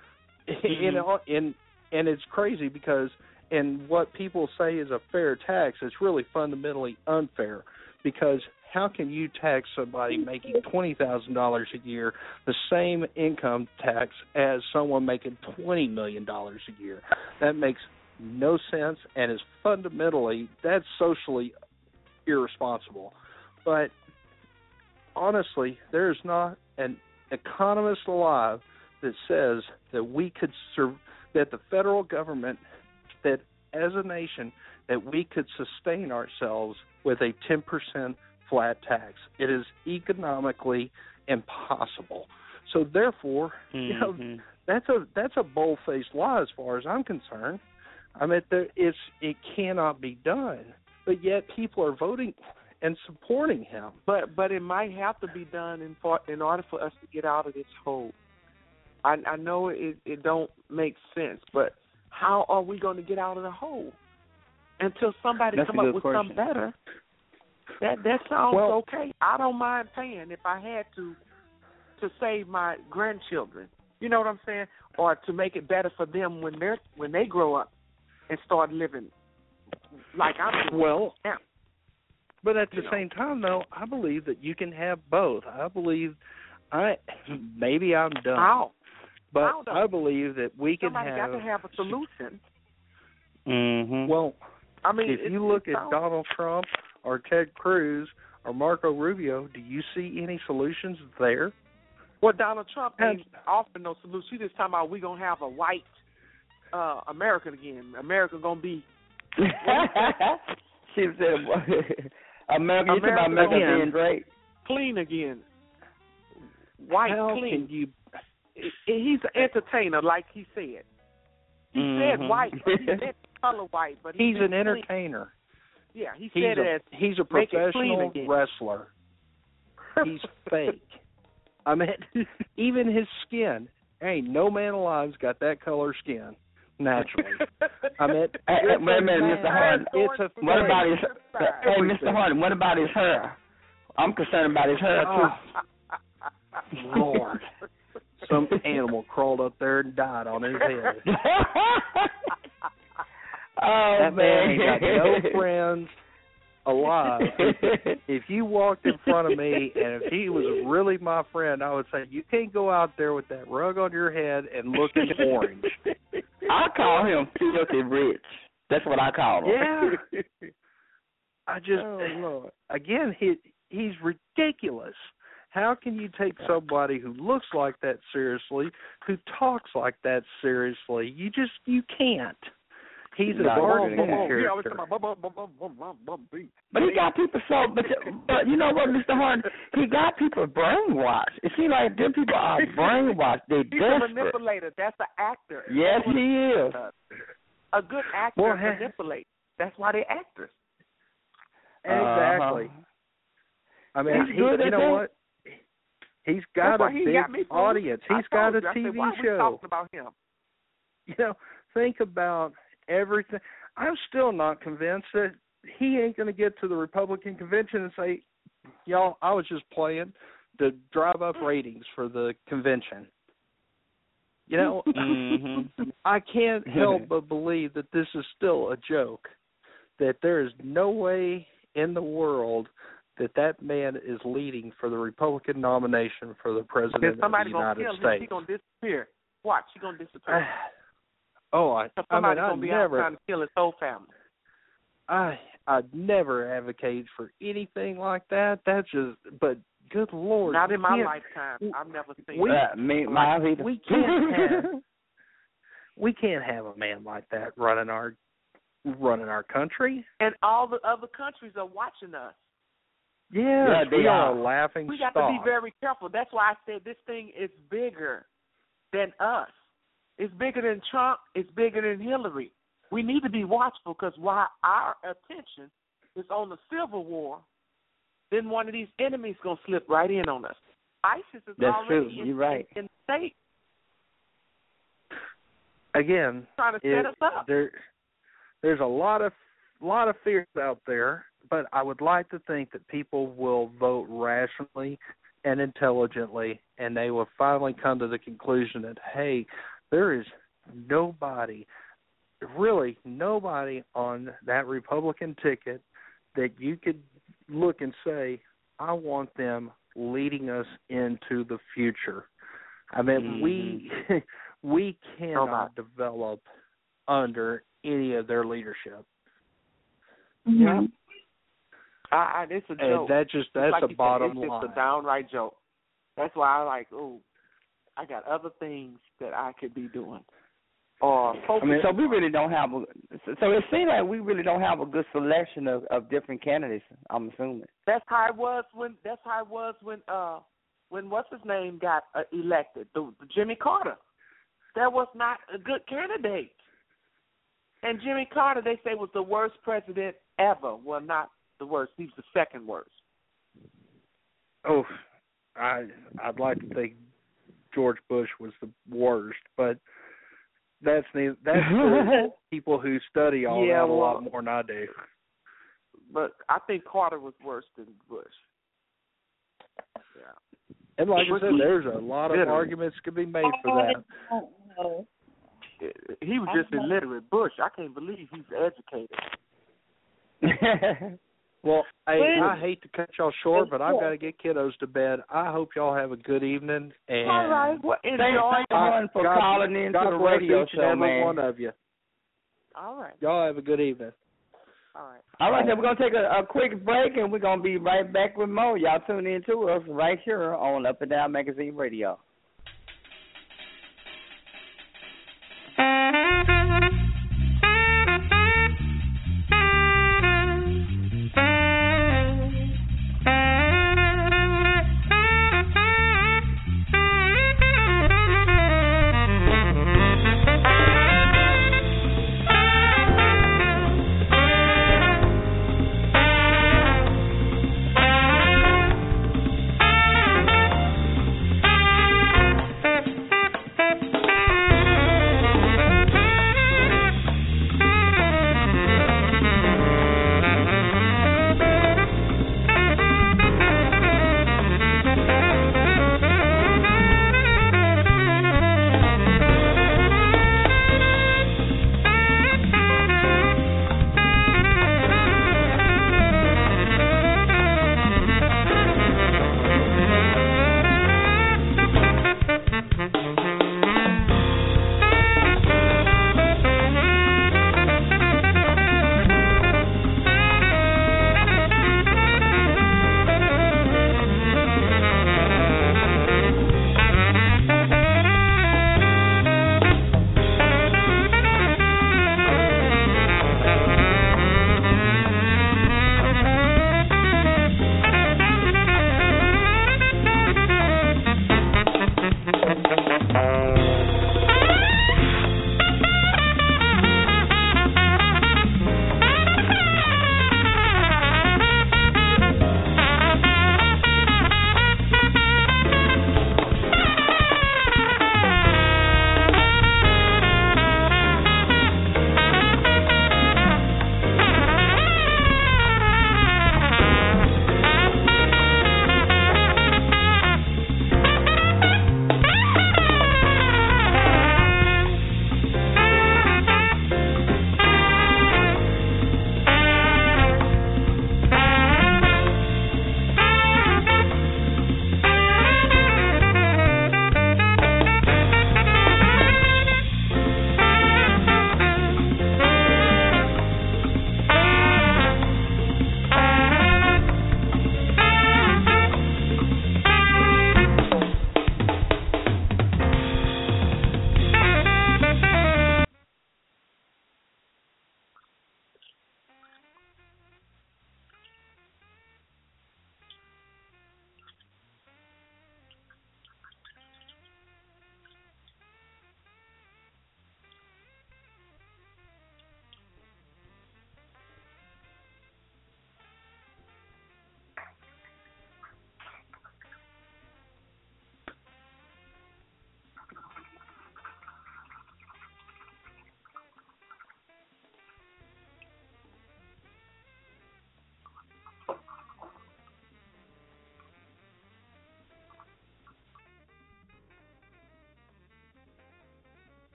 and it's crazy because what people say is a fair tax is really fundamentally unfair, because how can you tax somebody making $20,000 a year the same income tax as someone making $20 million a year? That makes no sense, and is that's socially irresponsible. But honestly, there's not an economist alive that says that that the federal government, that as a nation, that we could sustain ourselves with a 10% flat tax. It is economically impossible. So therefore, that's a bold-faced lie as far as I'm concerned. I mean, it cannot be done, but yet people are voting and supporting him. But it might have to be done in order for us to get out of this hole. I know it don't make sense, but how are we going to get out of the hole until somebody come up with something better? That sounds okay. I don't mind paying if I had to save my grandchildren. You know what I'm saying? Or to make it better for them when they grow up. and start living like I'm doing now. But at the same time, though, I believe that you can have both. I believe maybe I'm dumb. How? But I believe that we can Somebody have. got to have a solution. Mm-hmm. Well, I mean, if you look at Donald Trump or Ted Cruz or Marco Rubio, do you see any solutions there? Well, Donald Trump ain't offering no solution. He just talking about we gonna have a white American again. America gonna be. She said, America. You talking about America being great? Clean again. White clean. Can you? He's an entertainer, like he said. He said white, but he said color white, but he's an entertainer. Yeah, he said it. He's a professional wrestler. He's fake. I mean, even his skin. Ain't no man alive's got that color skin naturally. I mean, wait a minute, Mr. Harden. What about his? Hey, Mr. Harden. What about his hair? I'm concerned about his hair too. Lord. Some animal crawled up there and died on his head. That man ain't got no friends alive. If you walked in front of me and if he was really my friend, I would say, you can't go out there with that rug on your head and looking orange. I call him filthy rich. That's what I call him. Yeah. I just, Lord. Again, he's ridiculous. How can you take somebody who looks like that seriously, who talks like that seriously? You can't. He's a bargaining character. But he got people but you know what, Mr. Harden? He got people brainwashed. It seems like them people are brainwashed. They're He's desperate. a manipulator. That's an actor. Yes, he is. A good actor manipulates. That's why they're actors. Exactly. I mean, you know what? He's got a big audience. He's got a TV show. Talking about him? You know, think about everything. I'm still not convinced that he ain't going to get to the Republican convention and say, y'all, I was just playing to drive up ratings for the convention. You know, I can't help but believe that this is still a joke, that there is no way in the world that man is leading for the Republican nomination for the president of the United States. He's going to disappear. Watch, he's going to disappear. Somebody's going to be out trying to kill his whole family. I'd never advocate for anything like that. That's just, but good Lord. Not in my lifetime. I've never seen that. We can't have a man like that running our country. And all the other countries are watching us. Yeah, we are a laughing stock. We got to be very careful. That's why I said this thing is bigger than us. It's bigger than Trump. It's bigger than Hillary. We need to be watchful because while our attention is on the Civil War, then one of these enemies is going to slip right in on us. ISIS is already in the state. Again, trying to set us up. There's a lot of fears out there. But I would like to think that people will vote rationally and intelligently, and they will finally come to the conclusion that, hey, there is nobody on that Republican ticket that you could look and say, I want them leading us into the future. I mean, we cannot develop under any of their leadership. Yeah. It's a joke. That's the bottom line. It's just a downright joke. That's why I got other things that I could be doing. So we really don't have so it seems like we really don't have a good selection of different candidates, I'm assuming. That's how it was when what's his name got elected, the Jimmy Carter. That was not a good candidate. And Jimmy Carter, they say, was the worst president ever. Well, not the worst. He's the second worst. Oh, I'd like to think George Bush was the worst, but that's for people who study all that a lot more than I do. But I think Carter was worse than Bush. Yeah. And like I said, there's a lot of arguments could be made for that. he was just illiterate. Bush, I can't believe he's educated. Well, I hate to cut y'all short, but I've got to get kiddos to bed. I hope y'all have a good evening. And all right. Well, thanks everyone for calling in to the radio show, man. One of you. All right. Y'all have a good evening. All right. All right, then we're going to take a quick break, and we're going to be right back with more. Y'all tune in to us right here on Up and Down Magazine Radio.